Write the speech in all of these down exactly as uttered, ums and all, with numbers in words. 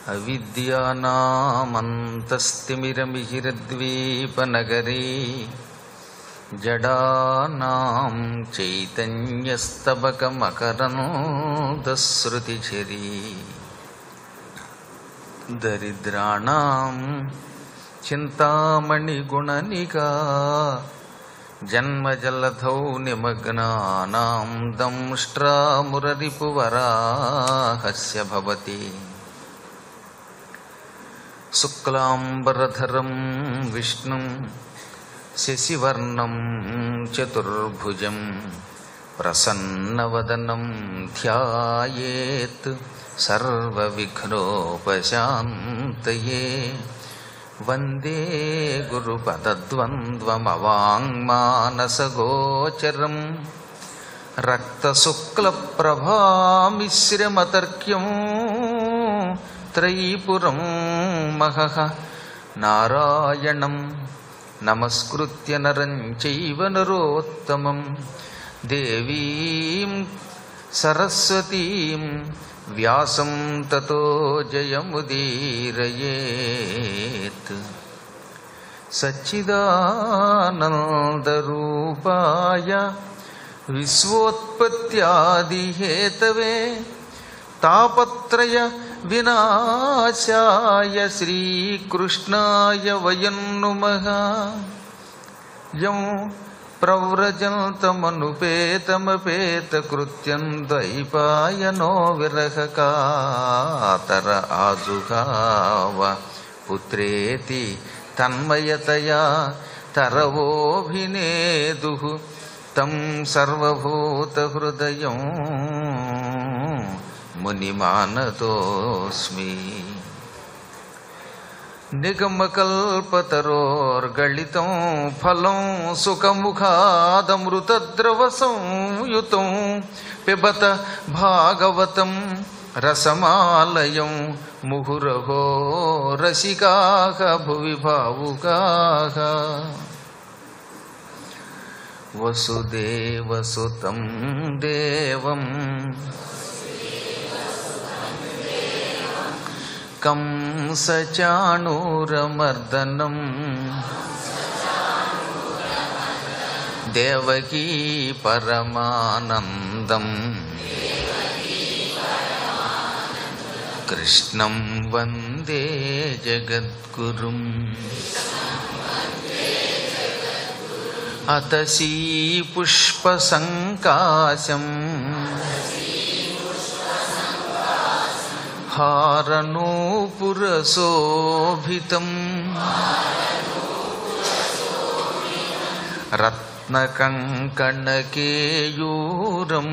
అవిద్యానామంతస్తిమిరమిహిరద్వీపనగరీ జడానాం చైతన్యస్తబకమకరందశ్రుతిఝరీ దరిద్రాణాం చింతామణిగుణనికా జన్మజలధౌ నిమగ్నానాం దంష్ట్రామురరిపువరాహస్య భవతి. శుక్లాంబరధరం విష్ణుం శశివర్ణం చతుర్భుజం ప్రసన్నవదనం ధ్యాయేత్ సర్వవిఘ్నోపశాంతయే. వందే గురుపదద్వంద్వమవాంగ్మానసగోచరం రక్తశుక్లప్రభామిశ్రమతర్క్యం త్రైపురం మహః. నారాయణం నమస్కృత్య నరం చైవ నరోత్తమం దేవీం సరస్వతీం వ్యాసం తతో జయముదీరయేత్. సచ్చిదానందరూపాయ విశ్వోత్పత్యాదిహేతవే తాపత్రయ వినాశాయ శ్రీకృష్ణాయ వయం నుమః. యం ప్రవ్రజంతమనుపేతమపేతకృత్యం ద్వైపాయనో విరహకాతర ఆజుగావ పుత్రేతి తన్మయతయా తరవోభినేదుః తం సర్వభూతహృదయం మునిమానతోస్మి. నిగమకల్పతరోర్గళితం ఫలం సుఖముఖాదమృతద్రవసంయుతం పిబత భాగవతం రసమాలయం ముహురహో రసికాః భువి భావుకాః. వసుదేవసుతం దేవం కంసచాణూరమర్దనం దేవకీ పరమానందం కృష్ణం వందే జగద్గురుం. అతసీ పుష్పసంకాశం హారనూపురశోభితం రత్నకంకణకేయూరం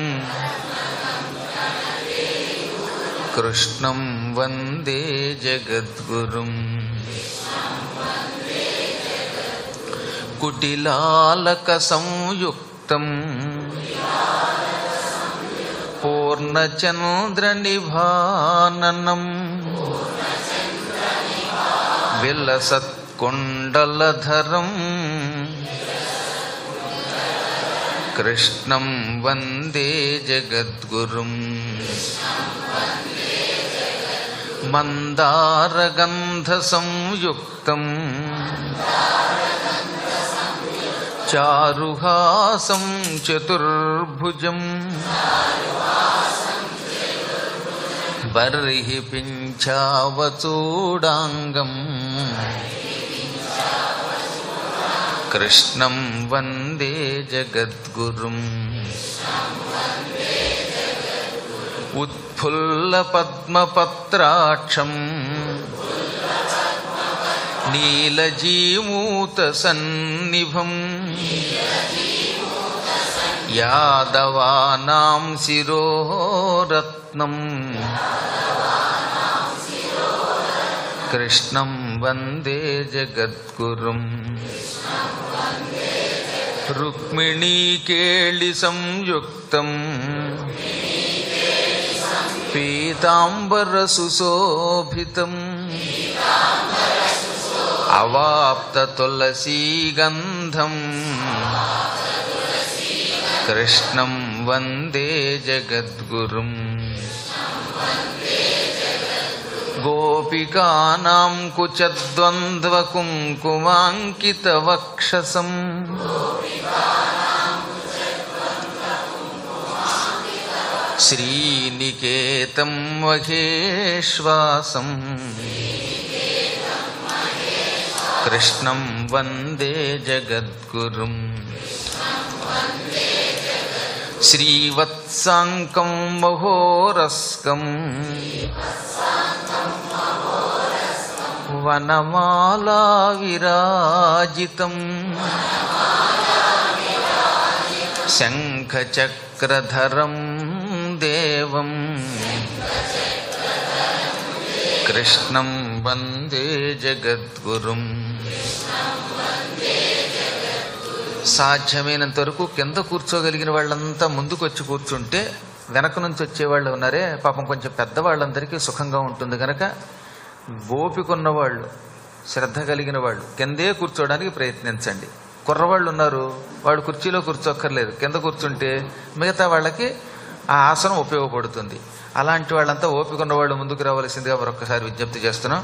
కృష్ణం వందే జగద్గురుం. కుటిలాలక సంయుక్తం పూర్ణచంద్రనిభాననం విలసత్కుండలధరం కృష్ణం వందే జగద్గురుం. మందారగంధ సంయుక్తం చారుహాసం చతుర్భుజం బర్హి పింఛావచూడాంగం కృష్ణం వందే జగద్గురుం. ఉత్ఫుల్లపద్మపత్రాక్షం నీలజీమూతసన్నిభం యాదవానాం శిరోరత్నం కృష్ణం వందే జగద్గురుం. రుక్మిణీకేళి సంయుక్తం పీతాంబర సుశోభితం అవాప్త తులసీగంధం కృష్ణం వందే జగద్గురుం. గోపికానాం కుచద్వంద్వ కుంకుమాంకిత వక్షసం శ్రీనికేతం మహేశ్వాసం కృష్ణం వందే జగద్గురుం శ్రీవత్సాంకం మహోరస్కం వనమాలా విరాజితం శంఖచక్రధరం దేవం కృష్ణం వందే జగద్గురుం. సాధ్యమైనంత వరకు కింద కూర్చోగలిగిన వాళ్ళంతా ముందుకు వచ్చి కూర్చుంటే వెనక నుంచి వచ్చేవాళ్ళు ఉన్నారే పాపం కొంచెం పెద్దవాళ్ళందరికీ సుఖంగా ఉంటుంది కనుక ఓపికన్న వాళ్ళు శ్రద్ధ కలిగిన వాళ్ళు కిందే కూర్చోవడానికి ప్రయత్నించండి. కుర్రవాళ్ళు ఉన్నారు, వాడు కుర్చీలో కూర్చోక్కర్లేదు, కింద కూర్చుంటే మిగతా వాళ్ళకి ఆ ఆసనం ఉపయోగపడుతుంది. అలాంటి వాళ్ళంతా ఓపిక ఉన్నవాళ్ళు ముందుకు రావాల్సిందిగా మరొకసారి విజ్ఞప్తి చేస్తున్నాం.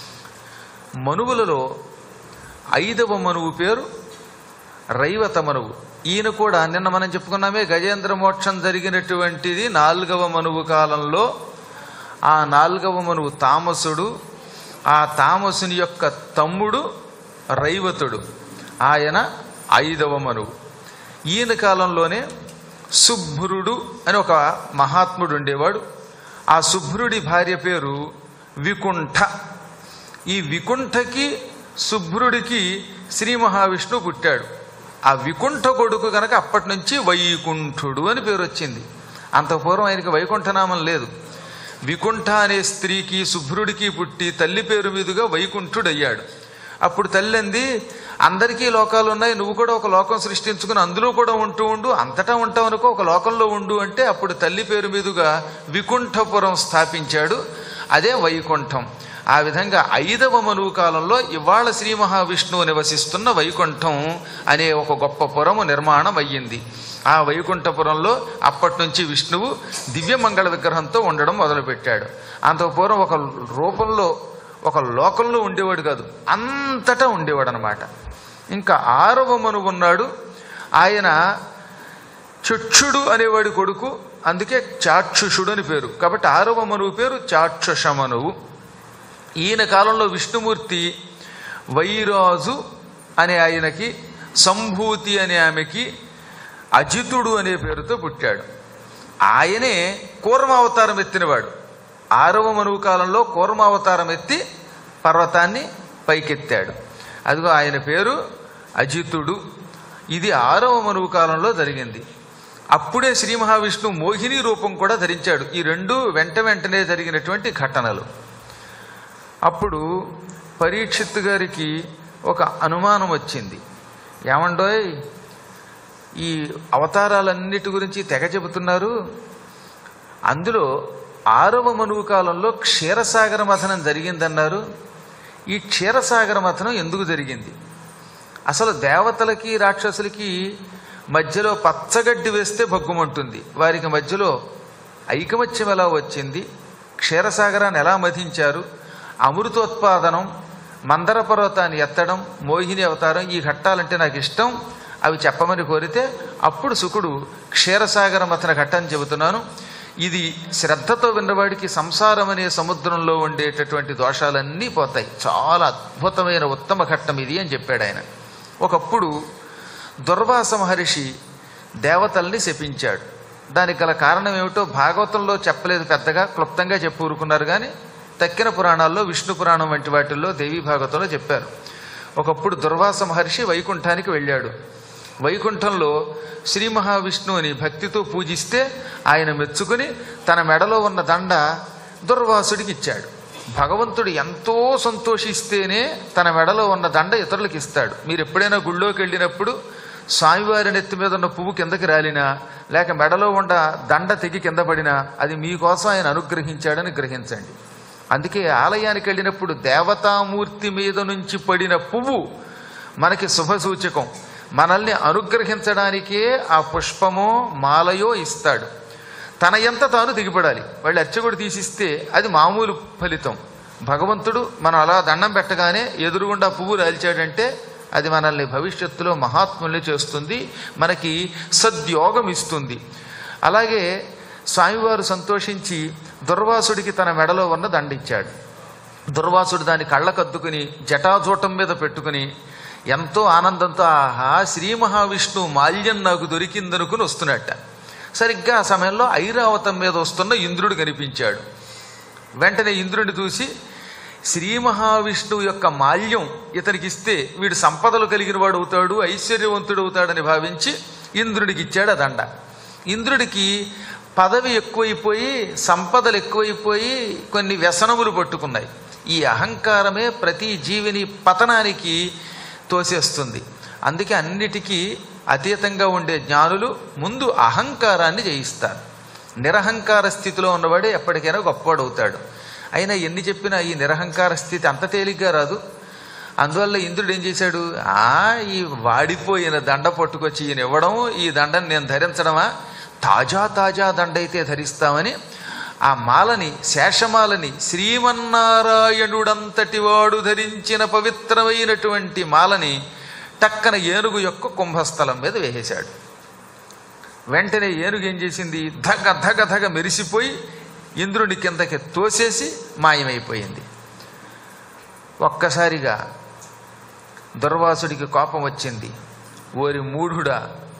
మనువులలో ఐదవ మనువు పేరు రైవత మనువు. ఈయన కూడా నిన్న మనం చెప్పుకున్నామే గజేంద్ర మోక్షం జరిగినటువంటిది నాలుగవ మనువు కాలంలో. ఆ నాలుగవ మనువు తామసుడు, ఆ తామసుని యొక్క తమ్ముడు రైవతుడు, ఆయన ఐదవ మనువు. ఈయన కాలంలోనే శుభ్రుడు అని ఒక మహాత్ముడు ఉండేవాడు. ఆ శుభ్రుడి భార్య పేరు వికుంఠ. ఈ వికుంఠకి శుభ్రుడికి శ్రీ మహావిష్ణువు పుట్టాడు. ఆ వికుంఠ కొడుకు కనుక అప్పటి నుంచి వైకుంఠుడు అని పేరు వచ్చింది. అంత పూర్వం ఆయనకి వైకుంఠనామం లేదు. వికుంఠ అనే స్త్రీకి శుభ్రుడికి పుట్టి తల్లి పేరు మీదుగా వైకుంఠుడయ్యాడు. అప్పుడు తల్లి అంది, అందరికీ లోకాలు ఉన్నాయి, నువ్వు కూడా ఒక లోకం సృష్టించుకుని అందులో కూడా ఉంటూ ఉండు, అంతటా ఉంటావు అనుకో, ఒక లోకంలో ఉండు అంటే అప్పుడు తల్లి పేరు మీదుగా వికుంఠపురం స్థాపించాడు. అదే వైకుంఠం. ఆ విధంగా ఐదవ మనువు కాలంలో ఇవాళ శ్రీ మహావిష్ణువు నివసిస్తున్న వైకుంఠం అనే ఒక గొప్ప పురము నిర్మాణం అయ్యింది. ఆ వైకుంఠపురంలో అప్పటి నుంచి విష్ణువు దివ్యమంగళ విగ్రహంతో ఉండడం మొదలుపెట్టాడు. అంత పూర్వం ఒక రూపంలో ఒక లోకంలో ఉండేవాడు కాదు, అంతటా ఉండేవాడు అనమాట. ఇంకా ఆరవ మనువు ఉన్నాడు, ఆయన చక్షుడు అనేవాడి కొడుకు, అందుకే చాక్షుషుడు అని పేరు. కాబట్టి ఆరవ మనువు పేరు చాక్షుష మనువు. ఈయన కాలంలో విష్ణుమూర్తి వైరాజు అనే ఆయనకి, సంభూతి అనే ఆమెకి అజితుడు అనే పేరుతో పుట్టాడు. ఆయనే కూర్మావతారం ఎత్తినవాడు. ఆరవ మనువు కాలంలో కూర్మావతారం ఎత్తి పర్వతాన్ని పైకెత్తాడు. అదిగో ఆయన పేరు అజితుడు. ఇది ఆరవ మనువు కాలంలో జరిగింది. అప్పుడే శ్రీ మహావిష్ణువు మోహిని రూపం కూడా ధరించాడు. ఈ రెండు వెంట వెంటనే జరిగినటువంటి ఘటనలు. అప్పుడు పరీక్షిత్తు గారికి ఒక అనుమానం వచ్చింది. ఏమండోయ్, ఈ అవతారాలన్నిటి గురించి తెగ చెబుతున్నారు, అందులో ఆరవ మనువు కాలంలో క్షీరసాగర మథనం జరిగిందన్నారు. ఈ క్షీరసాగర మథనం ఎందుకు జరిగింది? అసలు దేవతలకి రాక్షసులకి మధ్యలో పచ్చగడ్డి వేస్తే భగ్గుమంటుంది. వారికి మధ్యలో ఐకమత్యం ఎలా వచ్చింది? క్షీరసాగరాన్ని ఎలా మధించారు? అమృతోత్పాదనం, మందర పర్వతాన్ని ఎత్తడం, మోహిని అవతారం, ఈ ఘట్టాలంటే నాకు ఇష్టం, అవి చెప్పమని కోరితే అప్పుడు శుకుడు క్షీరసాగర మథన ఘట్టం చెబుతున్నాను. ఇది శ్రద్ధతో విన్నవాడికి సంసారం అనే సముద్రంలో ఉండేటటువంటి దోషాలన్నీ పోతాయి. చాలా అద్భుతమైన ఉత్తమ ఘట్టం ఇది అని చెప్పాడు ఆయన. ఒకప్పుడు దుర్వాస మహర్షి దేవతల్ని శపించాడు. దానికి గల కారణం ఏమిటో భాగవతంలో చెప్పలేదు, పెద్దగా క్లుప్తంగా చెప్పి ఊరుకున్నారు. కానీ తక్కిన పురాణాల్లో, విష్ణు పురాణం వంటి వాటిల్లో, దేవీ భాగవతంలో చెప్పారు. ఒకప్పుడు దుర్వాస మహర్షి వైకుంఠానికి వెళ్ళాడు. వైకుంఠంలో శ్రీ మహావిష్ణువుని భక్తితో పూజిస్తే ఆయన మెచ్చుకుని తన మెడలో ఉన్న దండ దుర్వాసుడికి ఇచ్చాడు. భగవంతుడు ఎంతో సంతోషిస్తేనే తన మెడలో ఉన్న దండ ఇతరులకు ఇస్తాడు. మీరు ఎప్పుడైనా గుళ్ళోకి వెళ్ళినప్పుడు స్వామివారి నెత్తి మీద ఉన్న పువ్వు కిందకి రాలినా, లేక మెడలో ఉన్న దండ తెగి కింద పడినా అది మీకోసం ఆయన అనుగ్రహించాడని గ్రహించండి. అందుకే ఆలయానికి వెళ్ళినప్పుడు దేవతామూర్తి మీద నుంచి పడిన పువ్వు మనకి శుభసూచకం. మనల్ని అనుగ్రహించడానికే ఆ పుష్పమో మాలయో ఇస్తాడు. తన ఎంత తాను దిగిపడాలి. వాళ్ళు అర్చకుడు తీసిస్తే అది మామూలు ఫలితం. భగవంతుడు మనం అలా దండం పెట్టగానే ఎదురుగుండా పువ్వు రాల్చాడంటే అది మనల్ని భవిష్యత్తులో మహాత్ముల్ని చేస్తుంది, మనకి సద్యోగం ఇస్తుంది. అలాగే స్వామివారు సంతోషించి దుర్వాసుడికి తన మెడలో ఉన్న దండిచ్చాడు. దుర్వాసుడు దాన్ని కళ్ళకద్దుకుని జటాజూటం మీద పెట్టుకుని ఎంతో ఆనందంతో ఆహా శ్రీ మహావిష్ణువు మాల్యం నాకు దొరికిందనుకుని వస్తున్నట్ట. సరిగ్గా ఆ సమయంలో ఐరావతం మీద వస్తున్న ఇంద్రుడు కనిపించాడు. వెంటనే ఇంద్రుడిని చూసి శ్రీ మహావిష్ణువు యొక్క మాల్యం ఇతనికి ఇస్తే వీడు సంపదలు కలిగిన వాడు అవుతాడు, ఐశ్వర్యవంతుడు అవుతాడని భావించి ఇంద్రుడికి ఇచ్చాడు ఆ దండ. ఇంద్రుడికి పదవి ఎక్కువైపోయి సంపదలు ఎక్కువైపోయి కొన్ని వ్యసనములు పట్టుకున్నాయి. ఈ అహంకారమే ప్రతి జీవిని పతనానికి తోసేస్తుంది. అందుకే అన్నిటికీ అతీతంగా ఉండే జ్ఞానులు ముందు అహంకారాన్ని జయిస్తారు. నిరహంకార స్థితిలో ఉన్నవాడే ఎప్పటికైనా గొప్పవాడవుతాడు. అయినా ఎన్ని చెప్పినా ఈ నిరహంకార స్థితి అంత తేలిగ్గా రాదు. అందువల్ల ఇంద్రుడు ఏం చేశాడు, ఆ ఈ వాడిపోయిన దండ పట్టుకొచ్చి ఈయన ఇవ్వడం, ఈ దండను నేను ధరించడమా, తాజా తాజా దండ అయితే ధరిస్తామని ఆ మాలని, శేషమాలని, శ్రీమన్నారాయణుడంతటి వాడు ధరించిన పవిత్రమైనటువంటి మాలని టక్కన ఏనుగు యొక్క కుంభస్థలం మీద వేసేశాడు. వెంటనే ఏనుగు ఏం చేసింది, ధగ ధగ ధగ మెరిసిపోయి ఇంద్రుడి కిందకి తోసేసి మాయమైపోయింది. ఒక్కసారిగా దుర్వాసుడికి కోపం వచ్చింది. ఓరి మూఢుడా,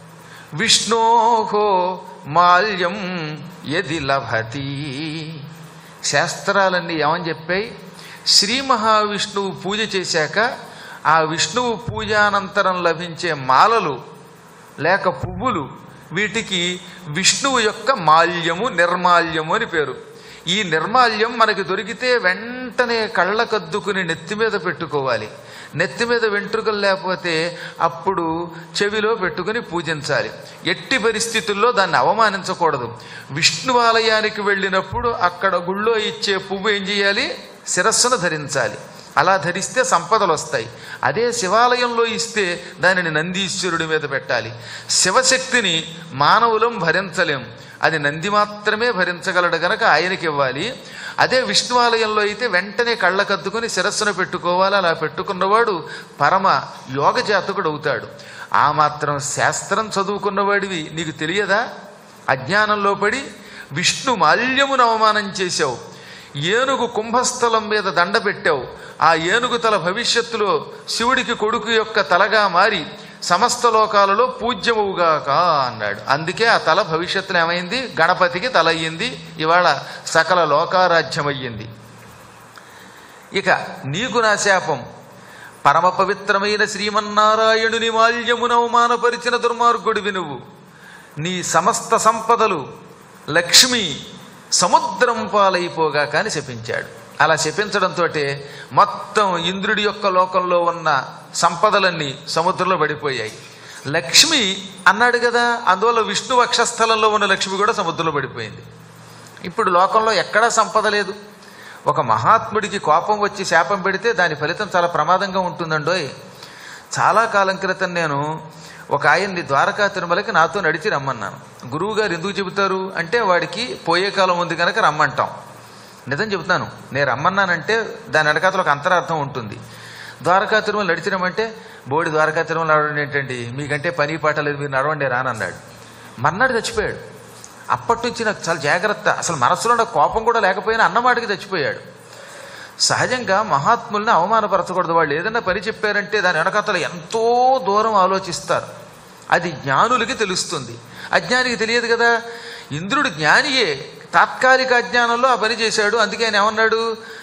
విష్ణోహో మాల్యం యది లభతి. శాస్త్రాలన్నీ ఏమని చెప్పాయి, శ్రీ మహావిష్ణువు పూజ చేశాక ఆ విష్ణువు పూజానంతరం లభించే మాలలు లేక పువ్వులు, వీటికి విష్ణువు యొక్క మాల్యము, నిర్మాల్యము అని పేరు. ఈ నిర్మాల్యం మనకి దొరికితే వెంటనే కళ్ళకద్దుకుని నెత్తి మీద పెట్టుకోవాలి. నెత్తి మీద వెంట్రుకలు లేకపోతే అప్పుడు చెవిలో పెట్టుకుని పూజించాలి. ఎట్టి పరిస్థితుల్లో దాన్ని అవమానించకూడదు. విష్ణు ఆలయానికి వెళ్ళినప్పుడు అక్కడ గుళ్ళో ఇచ్చే పువ్వు ఏం చేయాలి, శిరస్సును ధరించాలి. అలా ధరిస్తే సంపదలు వస్తాయి. అదే శివాలయంలో ఇస్తే దానిని నందీశ్వరుడి మీద పెట్టాలి. శివశక్తిని మానవులం భరించలేం, అది నంది మాత్రమే భరించగలడు గనక ఆయనకి ఇవ్వాలి. అదే విష్ణువాలయంలో అయితే వెంటనే కళ్ళకద్దుకుని శిరస్సును పెట్టుకోవాలి. అలా పెట్టుకున్నవాడు పరమ యోగ జాతకుడు అవుతాడు. ఆ మాత్రం శాస్త్రం చదువుకున్నవాడివి నీకు తెలియదా? అజ్ఞానంలో పడి విష్ణు మాల్యమును అవమానం చేశావు. ఏనుగు కుంభస్థలం మీద దండ పెట్టావు. ఆ ఏనుగు తల భవిష్యత్తులో శివుడికి కొడుకు యొక్క తలగా మారి సమస్త లోకాలలో పూజ్యముగాక అన్నాడు. అందుకే ఆ తల భవిష్యత్తులో ఏమైంది, గణపతికి తల అయ్యింది. ఇవాళ సకల లోకారాజ్యమయ్యింది. ఇక నీకు నా శాపం, పరమ పవిత్రమైన శ్రీమన్నారాయణుని మాల్యమును అవమానపరిచిన దుర్మార్గుడివి నువ్వు. నీ సమస్త సంపదలు లక్ష్మి సముద్రం పాలైపోగా కానీ శపించాడు. అలా శపించడంతో మొత్తం ఇంద్రుడి యొక్క లోకంలో ఉన్న సంపదలన్నీ సముద్రంలో పడిపోయాయి. లక్ష్మి అన్నాడు కదా, అందువల్ల విష్ణు వక్షస్థలంలో ఉన్న లక్ష్మి కూడా సముద్రంలో పడిపోయింది. ఇప్పుడు లోకంలో ఎక్కడా సంపద లేదు. ఒక మహాత్ముడికి కోపం వచ్చి శాపం పెడితే దాని ఫలితం చాలా ప్రమాదంగా ఉంటుందండోయ్. చాలా కాలం క్రితం నేను ఒక ఆయన్ని ద్వారకా తిరుమలకి నాతో నడిచి రమ్మన్నాను. గురువుగారు ఎందుకు చెబుతారు అంటే, వాడికి పోయే కాలం ఉంది కనుక రమ్మంటాం. నిజం చెబుతాను, నేను రమ్మన్నానంటే దాని వెనకాతలో ఒక అంతరార్థం ఉంటుంది. ద్వారకా తిరుమల నడిచినామంటే, బోడి ద్వారకా తిరుమల నడవండి ఏంటండి, మీకంటే పని పాట లేదు, మీరు నడవండి రానన్నాడు. మర్నాడు చచ్చిపోయాడు. అప్పటి నుంచి నాకు చాలా జాగ్రత్త. అసలు మనసులో నాకు కోపం కూడా లేకపోయినా అన్నమాటకి చచ్చిపోయాడు. సహజంగా మహాత్ముల్ని అవమానపరచకూడదు. వాళ్ళు ఏదైనా పని చెప్పారంటే దాని వెనకాతల ఎంతో దూరం ఆలోచిస్తారు. అది జ్ఞానులకి తెలుస్తుంది, అజ్ఞానికి తెలియదు కదా. ఇంద్రుడు జ్ఞానియే, తాత్కాలిక అజ్ఞానంలో ఆ పని చేశాడు. అందుకే ఆయన ఏమన్నాడు,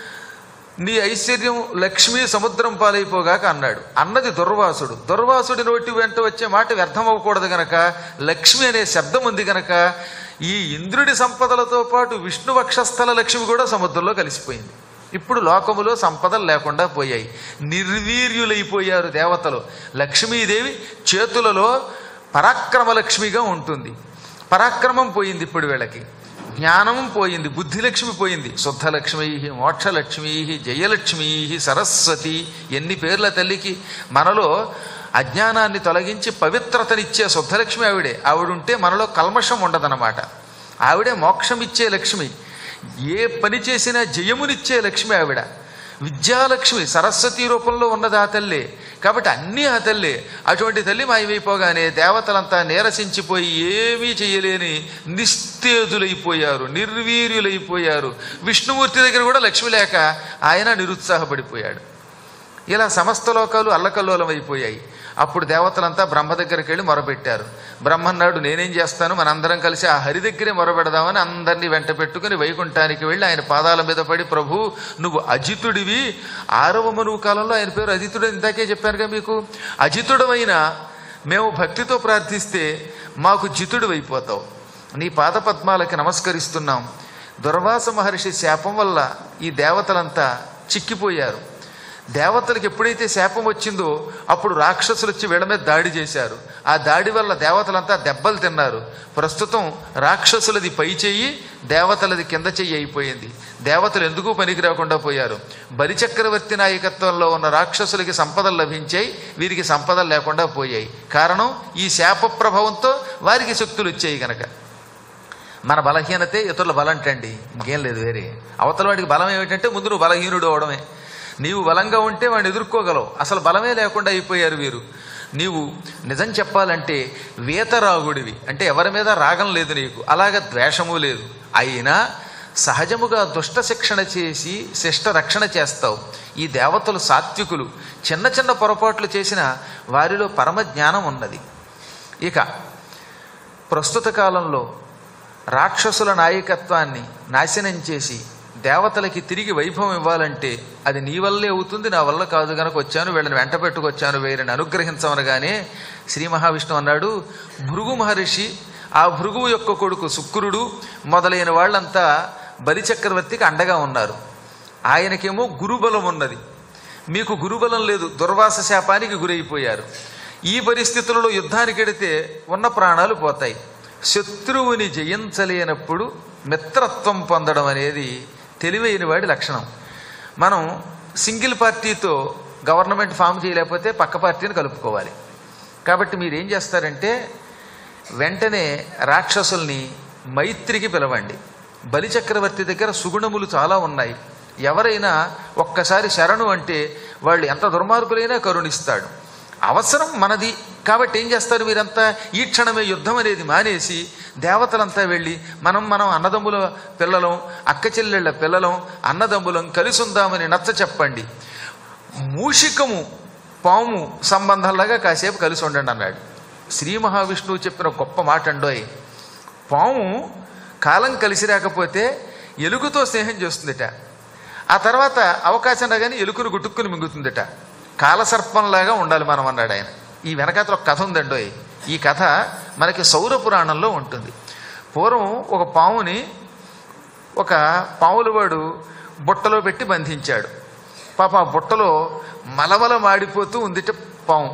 నీ ఐశ్వర్యం లక్ష్మీ సముద్రం పాలైపోగాక అన్నాడు. అన్నది దుర్వాసుడు. దుర్వాసుడి నోటి వెంట వచ్చే మాట వ్యర్థం అవ్వకూడదు గనక లక్ష్మి అనే శబ్దం ఉంది గనక ఈ ఇంద్రుడి సంపదలతో పాటు విష్ణు వక్షస్థల లక్ష్మి కూడా సముద్రంలో కలిసిపోయింది. ఇప్పుడు లోకములో సంపదలు లేకుండా పోయాయి, నిర్వీర్యులైపోయారు దేవతలు. లక్ష్మీదేవి చేతులలో పరాక్రమ లక్ష్మిగా ఉంటుంది. పరాక్రమం పోయింది ఇప్పుడు వీళ్ళకి, జ్ఞానం పోయింది, బుద్ధిలక్ష్మి పోయింది. శుద్ధలక్ష్మీ, మోక్షలక్ష్మీ, జయలక్ష్మీ, సరస్వతి, ఎన్ని పేర్ల తల్లికి. మనలో అజ్ఞానాన్ని తొలగించి పవిత్రతనిచ్చే శుద్ధలక్ష్మి ఆవిడే. ఆవిడుంటే మనలో కల్మషం ఉండదన్నమాట. ఆవిడే మోక్షం ఇచ్చే లక్ష్మి. ఏ పని చేసినా జయమునిచ్చే లక్ష్మి ఆవిడ. విద్యాలక్ష్మి సరస్వతి రూపంలో ఉన్నది ఆ తల్లే, కాబట్టి అన్నీ ఆ తల్లే. అటువంటి తల్లి మాయమైపోగానే దేవతలంతా నీరసించిపోయి ఏమీ చేయలేని నిస్తేజులైపోయారు, నిర్వీర్యులైపోయారు. విష్ణుమూర్తి దగ్గర కూడా లక్ష్మి లేక ఆయన నిరుత్సాహపడిపోయాడు. ఇలా సమస్త లోకాలు అల్లకల్లోలం అయిపోయాయి. అప్పుడు దేవతలంతా బ్రహ్మ దగ్గరికి వెళ్ళి మొరపెట్టారు. బ్రహ్మన్నాడు, నేనేం చేస్తాను, మనందరం కలిసి ఆ హరి దగ్గరే మొరపెడదామని అందరినీ వెంట పెట్టుకుని వైకుంఠానికి వెళ్ళి ఆయన పాదాల మీద పడి, ప్రభు నువ్వు అజితుడివి. ఆరవ మనువు కాలంలో ఆయన పేరు అజితుడు, ఇందాకే చెప్పానుగా మీకు. అజితుడవైనా మేము భక్తితో ప్రార్థిస్తే మాకు జితుడు అయిపోతావు. నీ పాద పద్మాలకి నమస్కరిస్తున్నాం. దుర్వాస మహర్షి శాపం వల్ల ఈ దేవతలంతా చిక్కిపోయారు. దేవతలకు ఎప్పుడైతే శాపం వచ్చిందో అప్పుడు రాక్షసులు వచ్చి వీళ్ళ మీద దాడి చేశారు. ఆ దాడి వల్ల దేవతలంతా దెబ్బలు తిన్నారు. ప్రస్తుతం రాక్షసులది పై చెయ్యి, దేవతలది కింద చెయ్యి అయిపోయింది. దేవతలు ఎందుకు పనికి రాకుండా పోయారు. బలిచక్రవర్తి నాయకత్వంలో ఉన్న రాక్షసులకి సంపదలు లభించాయి, వీరికి సంపదలు లేకుండా పోయాయి. కారణం ఈ శాప ప్రభావంతో వారికి శక్తులు వచ్చాయి గనక. మన బలహీనతే ఇతరుల బలంటండి, ఇంకేం లేదు. వేరే అవతల వాడికి బలం ఏమిటంటే ముందు నువ్వు బలహీనుడు అవడమే. నీవు బలంగా ఉంటే వాడిని ఎదుర్కోగలవు. అసలు బలమే లేకుండా అయిపోయారు వీరు. నీవు నిజం చెప్పాలంటే వీతరాగుడివి, అంటే ఎవరి మీద రాగం లేదు నీకు, అలాగ ద్వేషము లేదు. అయినా సహజముగా దుష్ట శిక్షణ చేసి శిష్ట రక్షణ చేస్తావు. ఈ దేవతలు సాత్వికులు, చిన్న చిన్న పొరపాట్లు చేసిన వారిలో పరమ జ్ఞానం ఉన్నది. ఇక ప్రస్తుత కాలంలో రాక్షసుల నాయకత్వాన్ని నాశనం చేసి దేవతలకి తిరిగి వైభవం ఇవ్వాలంటే అది నీ వల్లే అవుతుంది, నా వల్ల కాదు గనక వచ్చాను, వీళ్ళని వెంట పెట్టుకొచ్చాను, వీరిని అనుగ్రహించమనగానే శ్రీ మహావిష్ణువు అన్నాడు, భృగు మహర్షి, ఆ భృగువు యొక్క కొడుకు శుక్రుడు మొదలైన వాళ్ళంతా బలిచక్రవర్తికి అండగా ఉన్నారు. ఆయనకేమో గురుబలం ఉన్నది, మీకు గురుబలం లేదు, దుర్వాస శాపానికి గురైపోయారు. ఈ పరిస్థితులలో యుద్ధానికి ఎడితే ఉన్న ప్రాణాలు పోతాయి. శత్రువుని జయించలేనప్పుడు మిత్రత్వం పొందడం అనేది తెలివైన వాడి లక్షణం. మనం సింగిల్ పార్టీతో గవర్నమెంట్ ఫామ్ చేయలేకపోతే పక్క పార్టీని కలుపుకోవాలి. కాబట్టి మీరేం చేస్తారంటే వెంటనే రాక్షసుల్ని మైత్రికి పిలవండి. బలిచక్రవర్తి దగ్గర సుగుణములు చాలా ఉన్నాయి. ఎవరైనా ఒక్కసారి శరణు అంటే వాళ్ళు ఎంత దుర్మార్గులైనా కరుణిస్తాడు. అవసరం మనది కాబట్టి ఏం చేస్తారు మీరంతా, ఈ క్షణమే యుద్ధం అనేది మానేసి దేవతలంతా వెళ్ళి మనం మనం అన్నదమ్ముల పిల్లలం, అక్క చెల్లెళ్ళ పిల్లలం, అన్నదమ్ములం కలిసి ఉందామని నచ్చ చెప్పండి. మూషికము పాము సంబంధంలాగా కాసేపు కలిసి ఉండండి అన్నాడు. శ్రీ మహావిష్ణువు చెప్పిన గొప్ప మాట అండోయ్. పాము కాలం కలిసి రాకపోతే ఎలుగుతో స్నేహం చేస్తుందిట. ఆ తర్వాత అవకాశం రాగానే ఎలుకను గుట్టుక్కుని మింగుతుందిట. కాలసర్పంలాగా ఉండాలి మనం అన్నాడు ఆయన. ఈ వెనకాతలో ఒక కథ ఉందండోయ్. ఈ కథ మనకి సౌర పురాణంలో ఉంటుంది. పూర్వం ఒక పాముని ఒక పాములవాడు బుట్టలో పెట్టి బంధించాడు. పాప ఆ బుట్టలో మలమల మాడిపోతూ ఉందిట పాము.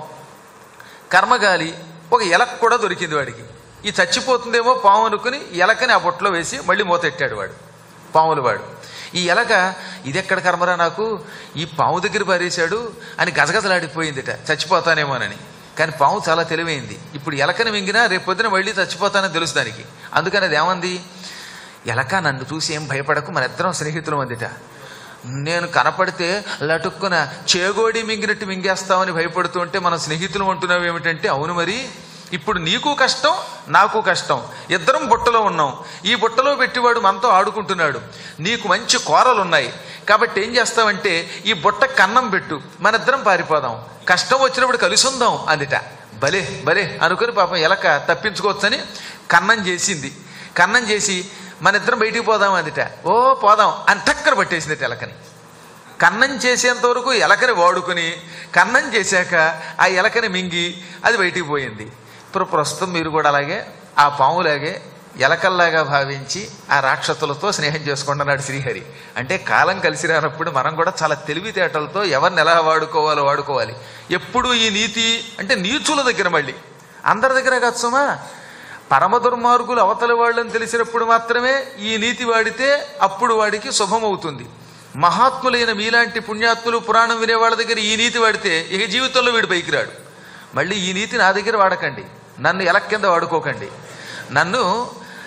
కర్మగాలి ఒక ఎలక కూడా దొరికింది వాడికి. ఈ చచ్చిపోతుందేమో పాము అనుకుని ఎలకని ఆ బుట్టలో వేసి మళ్ళీ మూతెట్టాడు వాడు, పాములవాడు. ఈ ఎలక ఇదెక్కడ కర్మరా నాకు, ఈ పాము దగ్గర పారేశాడు అని గజగజలాడిపోయిందిట, చచ్చిపోతానేమోనని. కానీ పాము చాలా తెలివైంది. ఇప్పుడు ఎలకని మింగినా రేపు పొద్దున మళ్ళీ చచ్చిపోతానని తెలుసు దానికి. అందుకని అది ఏమంది, ఎలక నన్ను చూసి ఏం భయపడకు, మన ఇద్దరం స్నేహితులం అందిట. నేను కనపడితే లటుక్కున చేగోడి మింగినట్టు మింగేస్తామని భయపడుతూ ఉంటే మనం స్నేహితులం అంటున్నావు ఏమిటంటే, అవును మరి ఇప్పుడు నీకు కష్టం నాకు కష్టం, ఇద్దరం బుట్టలో ఉన్నాం. ఈ బుట్టలో పెట్టివాడు మనతో ఆడుకుంటున్నాడు. నీకు మంచి కూరలు ఉన్నాయి కాబట్టి ఏం చేస్తావంటే ఈ బుట్ట కన్నం పెట్టు, మన ఇద్దరం పారిపోదాం, కష్టం వచ్చినప్పుడు కలిసి ఉందాం అందిట. భలే భలే అనుకుని పాపం ఎలక తప్పించుకోవచ్చని కన్నం చేసింది. కన్నం చేసి మన ఇద్దరం బయటికి పోదాం అందిట. ఓ పోదాం అని టక్కర పట్టేసింది ఎలకని. కన్నం చేసేంత వరకు ఎలకని వాడుకుని కన్నం చేశాక ఆ ఎలకని మింగి అది బయటికి పోయింది. ఇప్పుడు ప్రస్తుతం మీరు కూడా అలాగే ఆ పాములాగే ఎలకల్లాగా భావించి ఆ రాక్షసులతో స్నేహం చేసుకుంటున్నాడు శ్రీహరి. అంటే కాలం కలిసి రానప్పుడు మనం కూడా చాలా తెలివితేటలతో ఎవరిని ఎలా వాడుకోవాలో వాడుకోవాలి. ఎప్పుడు ఈ నీతి అంటే నీచుల దగ్గర, మళ్ళీ అందరి దగ్గర కాదు సుమా, పరమ దుర్మార్గులు అవతల వాళ్ళని తెలిసినప్పుడు మాత్రమే ఈ నీతి వాడితే అప్పుడు వాడికి శుభమవుతుంది. మహాత్ములైన మీలాంటి పుణ్యాత్ములు పురాణం వినేవాళ్ళ దగ్గర ఈ నీతి వాడితే ఇక జీవితంలో వీడు పైకి రాడు. మళ్ళీ ఈ నీతి నా దగ్గర వాడకండి, నన్ను ఎలక్ కింద వాడుకోకండి. నన్ను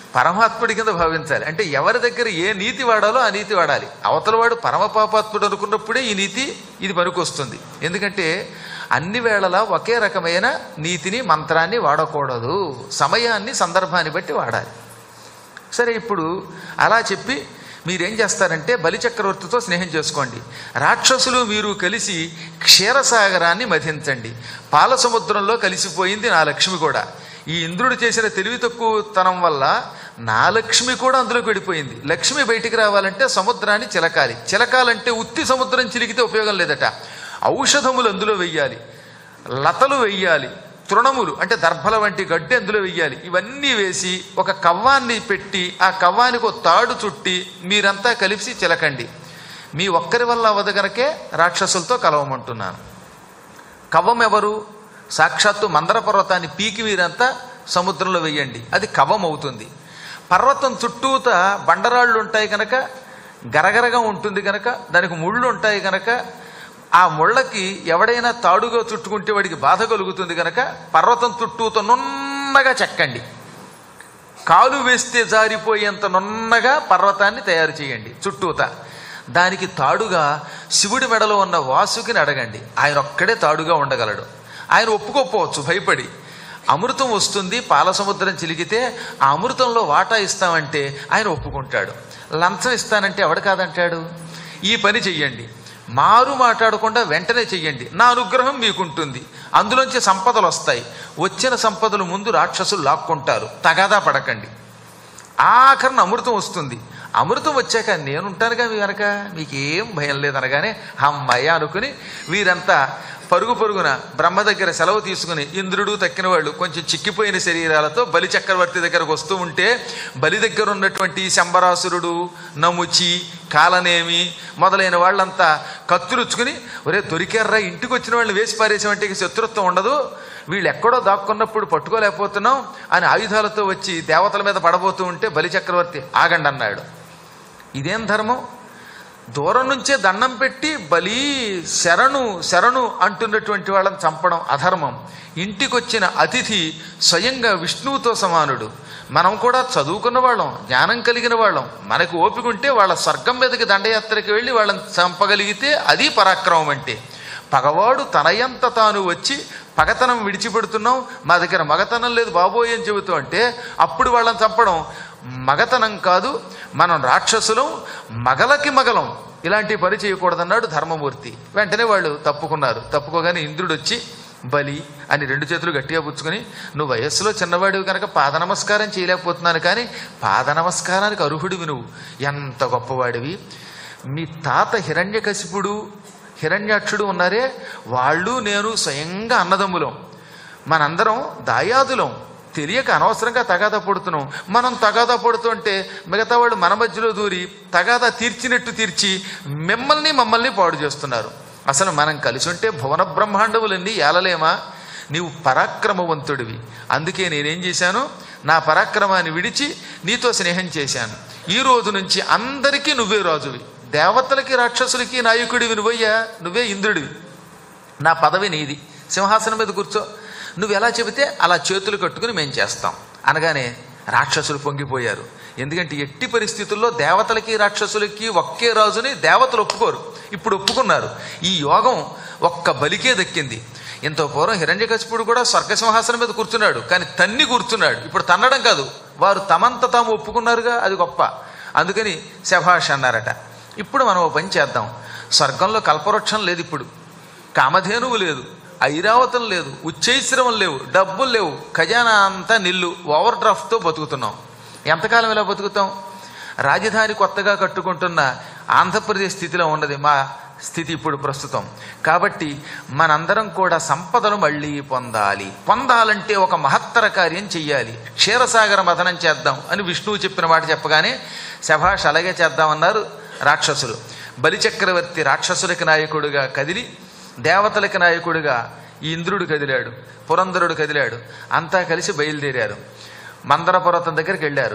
పరమాత్ముడి కింద భావించాలి. అంటే ఎవరి దగ్గర ఏ నీతి వాడాలో ఆ నీతి వాడాలి. అవతల వాడు పరమ పాపాత్ముడు అనుకున్నప్పుడే ఈ నీతి ఇది పనికొస్తుంది. ఎందుకంటే అన్ని వేళలా ఒకే రకమైన నీతిని మంత్రాన్ని వాడకూడదు, సమయాన్ని సందర్భాన్ని బట్టి వాడాలి. సరే, ఇప్పుడు అలా చెప్పి మీరేం చేస్తారంటే బలిచక్రవర్తితో స్నేహం చేసుకోండి. రాక్షసులు మీరు కలిసి క్షీరసాగరాన్ని మథించండి. పాల సముద్రంలో కలిసిపోయింది నా లక్ష్మి కూడా. ఈ ఇంద్రుడు చేసిన తెలివి తక్కువతనం వల్ల నా లక్ష్మి కూడా అందులోకి వెళ్ళిపోయింది. లక్ష్మి బయటికి రావాలంటే సముద్రాన్ని చిలకాలి. చిలకాలంటే ఉత్తి సముద్రం చిలికితే ఉపయోగం లేదట. ఔషధములు అందులో వెయ్యాలి, లతలు వెయ్యాలి, తృణములు అంటే దర్భల వంటి గడ్డి అందులో వెయ్యాలి. ఇవన్నీ వేసి ఒక కవ్వాన్ని పెట్టి ఆ కవ్వానికి ఒక తాడు చుట్టి మీరంతా కలిసి చిలకండి. మీ ఒక్కరి వల్ల అవ్వదు గనకే రాక్షసులతో కలవమంటున్నాను. కవ్వం ఎవరు? సాక్షాత్తు మందర పర్వతాన్ని పీకి వీరంతా సముద్రంలో వెయ్యండి, అది కవ్వం అవుతుంది. పర్వతం చుట్టూత బండరాళ్ళు ఉంటాయి కనుక గరగరగా ఉంటుంది కనుక దానికి ముళ్ళు ఉంటాయి కనుక ఆ ముళ్ళకి ఎవడైనా తాడుగా చుట్టుకుంటే వాడికి బాధ కలుగుతుంది కనుక పర్వతం చుట్టూత నున్నగా చెక్కండి. కాలు వేస్తే జారిపోయేంత నున్నగా పర్వతాన్ని తయారు చేయండి చుట్టూత. దానికి తాడుగా శివుడి మెడలో ఉన్న వాసుకిని అడగండి. ఆయన ఒక్కడే తాడుగా ఉండగలడు. ఆయన ఒప్పుకోకపోవచ్చు భయపడి. అమృతం వస్తుంది, పాల సముద్రం చిలికితే ఆ అమృతంలో వాటా ఇస్తామంటే ఆయన ఒప్పుకుంటాడు. లంచం ఇస్తానంటే ఎవడు కాదంటాడు. ఈ పని చెయ్యండి, మారు మాట్లాడకుండా వెంటనే చెయ్యండి. నా అనుగ్రహం మీకుంటుంది. అందులోంచి సంపదలు వస్తాయి. వచ్చిన సంపదలు ముందు రాక్షసులు లాక్కుంటారు. తగాదా పడకండి. ఆఖరణ అమృతం వస్తుంది. అమృతం వచ్చాక నేనుంటానుగా మీ వెనక, మీకేం భయం లేదనగానే అమ్మయ్య అనుకుని వీరంతా పరుగు పరుగున బ్రహ్మ దగ్గర సెలవు తీసుకుని ఇంద్రుడు తక్కిన వాళ్ళు కొంచెం చిక్కిపోయిన శరీరాలతో బలి చక్రవర్తి దగ్గరకు వస్తూ ఉంటే బలి దగ్గర ఉన్నటువంటి శంబరాసురుడు, నముచి, కాలనేమి మొదలైన వాళ్ళంతా కత్తులుచ్చుకుని ఒరే దొరికారా, ఇంటికి వచ్చిన వాళ్ళని వేసి పారేసామంటే శత్రుత్వం ఉండదు, వీళ్ళు ఎక్కడో దాక్కున్నప్పుడు పట్టుకోలేకపోతున్నాం అని ఆయుధాలతో వచ్చి దేవతల మీద పడబోతూ ఉంటే బలి చక్రవర్తి ఆగండి అన్నాడు. ఇదేం ధర్మం? దూరం నుంచే దండం పెట్టి బలి శరణు శరణు అంటున్నటువంటి వాళ్ళని చంపడం అధర్మం. ఇంటికొచ్చిన అతిథి స్వయంగా విష్ణువుతో సమానుడు. మనం కూడా చదువుకున్న వాళ్ళం, జ్ఞానం కలిగిన వాళ్ళం. మనకు ఓపిక ఉంటే వాళ్ళ స్వర్గం మీదకి దండయాత్రకి వెళ్ళి వాళ్ళని చంపగలిగితే అది పరాక్రమం. అంటే పగవాడు తనయంత తాను వచ్చి పగతనం విడిచిపెడుతున్నాం, మా దగ్గర మగతనం లేదు బాబోయ్ అని చెబుతూ అంటే అప్పుడు వాళ్ళని చంపడం మగతనం కాదు. మనం రాక్షసులం, మగలకి మగలం, ఇలాంటి పని చేయకూడదన్నాడు ధర్మమూర్తి. వెంటనే వాళ్ళు తప్పుకున్నారు. తప్పుకోగానే ఇంద్రుడు వచ్చి బలి అని రెండు చేతులు గట్టిగా పుచ్చుకొని, నువ్వు వయస్సులో చిన్నవాడివి కనుక పాద నమస్కారం చేయలేకపోతున్నాను, కానీ పాద నమస్కారానికి అర్హుడివి, నువ్వు ఎంత గొప్పవాడివి. మీ తాత హిరణ్యకశిపుడు, హిరణ్యాక్షుడు ఉన్నారే, వాళ్ళు నేను స్వయంగా అన్నదమ్ములం. మనందరం దాయాదులం. తెలియక అనవసరంగా తగాదా పడుతున్నాం. మనం తగాదా పడుతుంటే మిగతా వాళ్ళు మన మధ్యలో దూరి తగాదా తీర్చినట్టు తీర్చి మిమ్మల్ని మమ్మల్ని పాడు చేస్తున్నారు. అసలు మనం కలిసి ఉంటే భువన బ్రహ్మాండములన్నీ ఏలలేమా? నీవు పరాక్రమవంతుడివి. అందుకే నేనేం చేశాను, నా పరాక్రమాన్ని విడిచి నీతో స్నేహం చేశాను. ఈ రోజు నుంచి అందరికీ నువ్వే రాజువి. దేవతలకి రాక్షసులకి నాయకుడివి నువ్వయ్యా, నువ్వే ఇంద్రుడివి. నా పదవి నీది, సింహాసనం మీద కూర్చో. నువ్వు ఎలా చెబితే అలా చేతులు కట్టుకుని మేం చేస్తాం అనగానే రాక్షసులు పొంగిపోయారు. ఎందుకంటే ఎట్టి పరిస్థితుల్లో దేవతలకి రాక్షసులకి ఒకే రాజుని దేవతలు ఒప్పుకోరు. ఇప్పుడు ఒప్పుకున్నారు. ఈ యోగం ఒక్క బలికే దక్కింది. ఇంత పూర్వం హిరణ్యకశిపుడు కూడా స్వర్గసింహాసనం మీద కూర్చున్నాడు, కానీ తన్ని కూర్చున్నాడు. ఇప్పుడు తన్నడం కాదు, వారు తమంత తాము ఒప్పుకున్నారుగా, అది గొప్ప. అందుకని శభాష్ అన్నారట. ఇప్పుడు మనం ఓ పని చేద్దాం. స్వర్గంలో కల్పవృక్షం లేదు, ఇప్పుడు కామధేనువు లేదు, ఐరావతం లేదు, ఉచ్చైశ్రవం లేవు, డబ్బులు లేవు, ఖజానా అంతా నిల్లు, ఓవర్ డ్రాఫ్ట్తో బతుకుతున్నాం. ఎంతకాలం ఇలా బతుకుతాం? రాజధాని కొత్తగా కట్టుకుంటున్న ఆంధ్రప్రదేశ్ స్థితిలో ఉన్నది మా స్థితి ఇప్పుడు ప్రస్తుతం. కాబట్టి మనందరం కూడా సంపదను మళ్ళీ పొందాలి. పొందాలంటే ఒక మహత్తర కార్యం చెయ్యాలి. క్షీరసాగర మథనం చేద్దాం అని విష్ణువు చెప్పిన మాట చెప్పగానే శభాష్ అలాగే చేద్దామన్నారు రాక్షసులు. బలిచక్రవర్తి రాక్షసులకి నాయకుడిగా కదిలి దేవతలకి నాయకుడిగా ఈ ఇంద్రుడు కదిలాడు, పురంధరుడు కదిలాడు. అంతా కలిసి బయలుదేరారు. మందర పర్వతం దగ్గరికి వెళ్ళారు.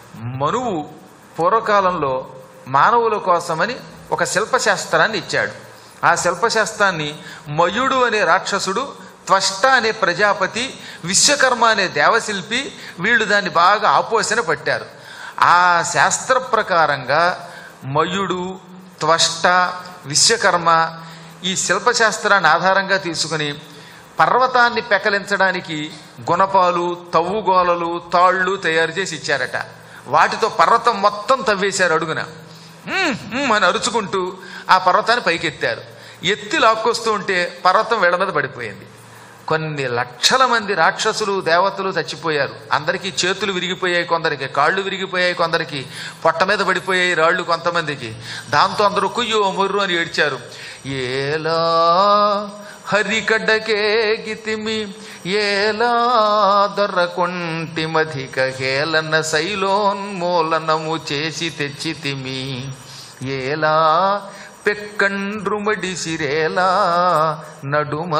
మనువు పూర్వకాలంలో మానవుల కోసమని ఒక శిల్పశాస్త్రాన్ని ఇచ్చాడు. ఆ శిల్పశాస్త్రాన్ని మయుడు అనే రాక్షసుడు త్వష్ట అనే ప్రజాపతి, విశ్వకర్మ అనే దేవశిల్పి వీళ్ళు దాన్ని బాగా ఆపోసన పట్టారు. ఆ శాస్త్ర ప్రకారంగా మయుడు, త్వష్ట, విశ్వకర్మ ఈ శిల్పశాస్త్రాన్ని ఆధారంగా తీసుకుని పర్వతాన్ని పెకలించడానికి గుణపాలు, తవ్వుగోలలు, తాళ్ళు తయారు చేసి ఇచ్చారట. వాటితో పర్వతం మొత్తం తవ్వేశారు. అడుగున అని అరుచుకుంటూ ఆ పర్వతాన్ని పైకెత్తారు. ఎత్తి లాక్కొస్తూ ఉంటే పర్వతం వేళ్ల మీద పడిపోయింది. కొన్ని లక్షల మంది రాక్షసులు, దేవతలు చచ్చిపోయారు. అందరికీ చేతులు విరిగిపోయాయి, కొందరికి కాళ్ళు విరిగిపోయాయి, కొందరికి పొట్ట మీద పడిపోయాయి రాళ్ళు కొంతమందికి. దాంతో అందరూ కుయ్యో మొర్రు అని ఏడ్చారు. ఏలా హరికడ్డకే గితిమి ఏలా దొర్రకొంటిమధిక హేళన శైలోన్మూలనము చేసి తెచ్చితిమి ఏలా పెక్కండ్రుమడిసిరేలా నడుమ.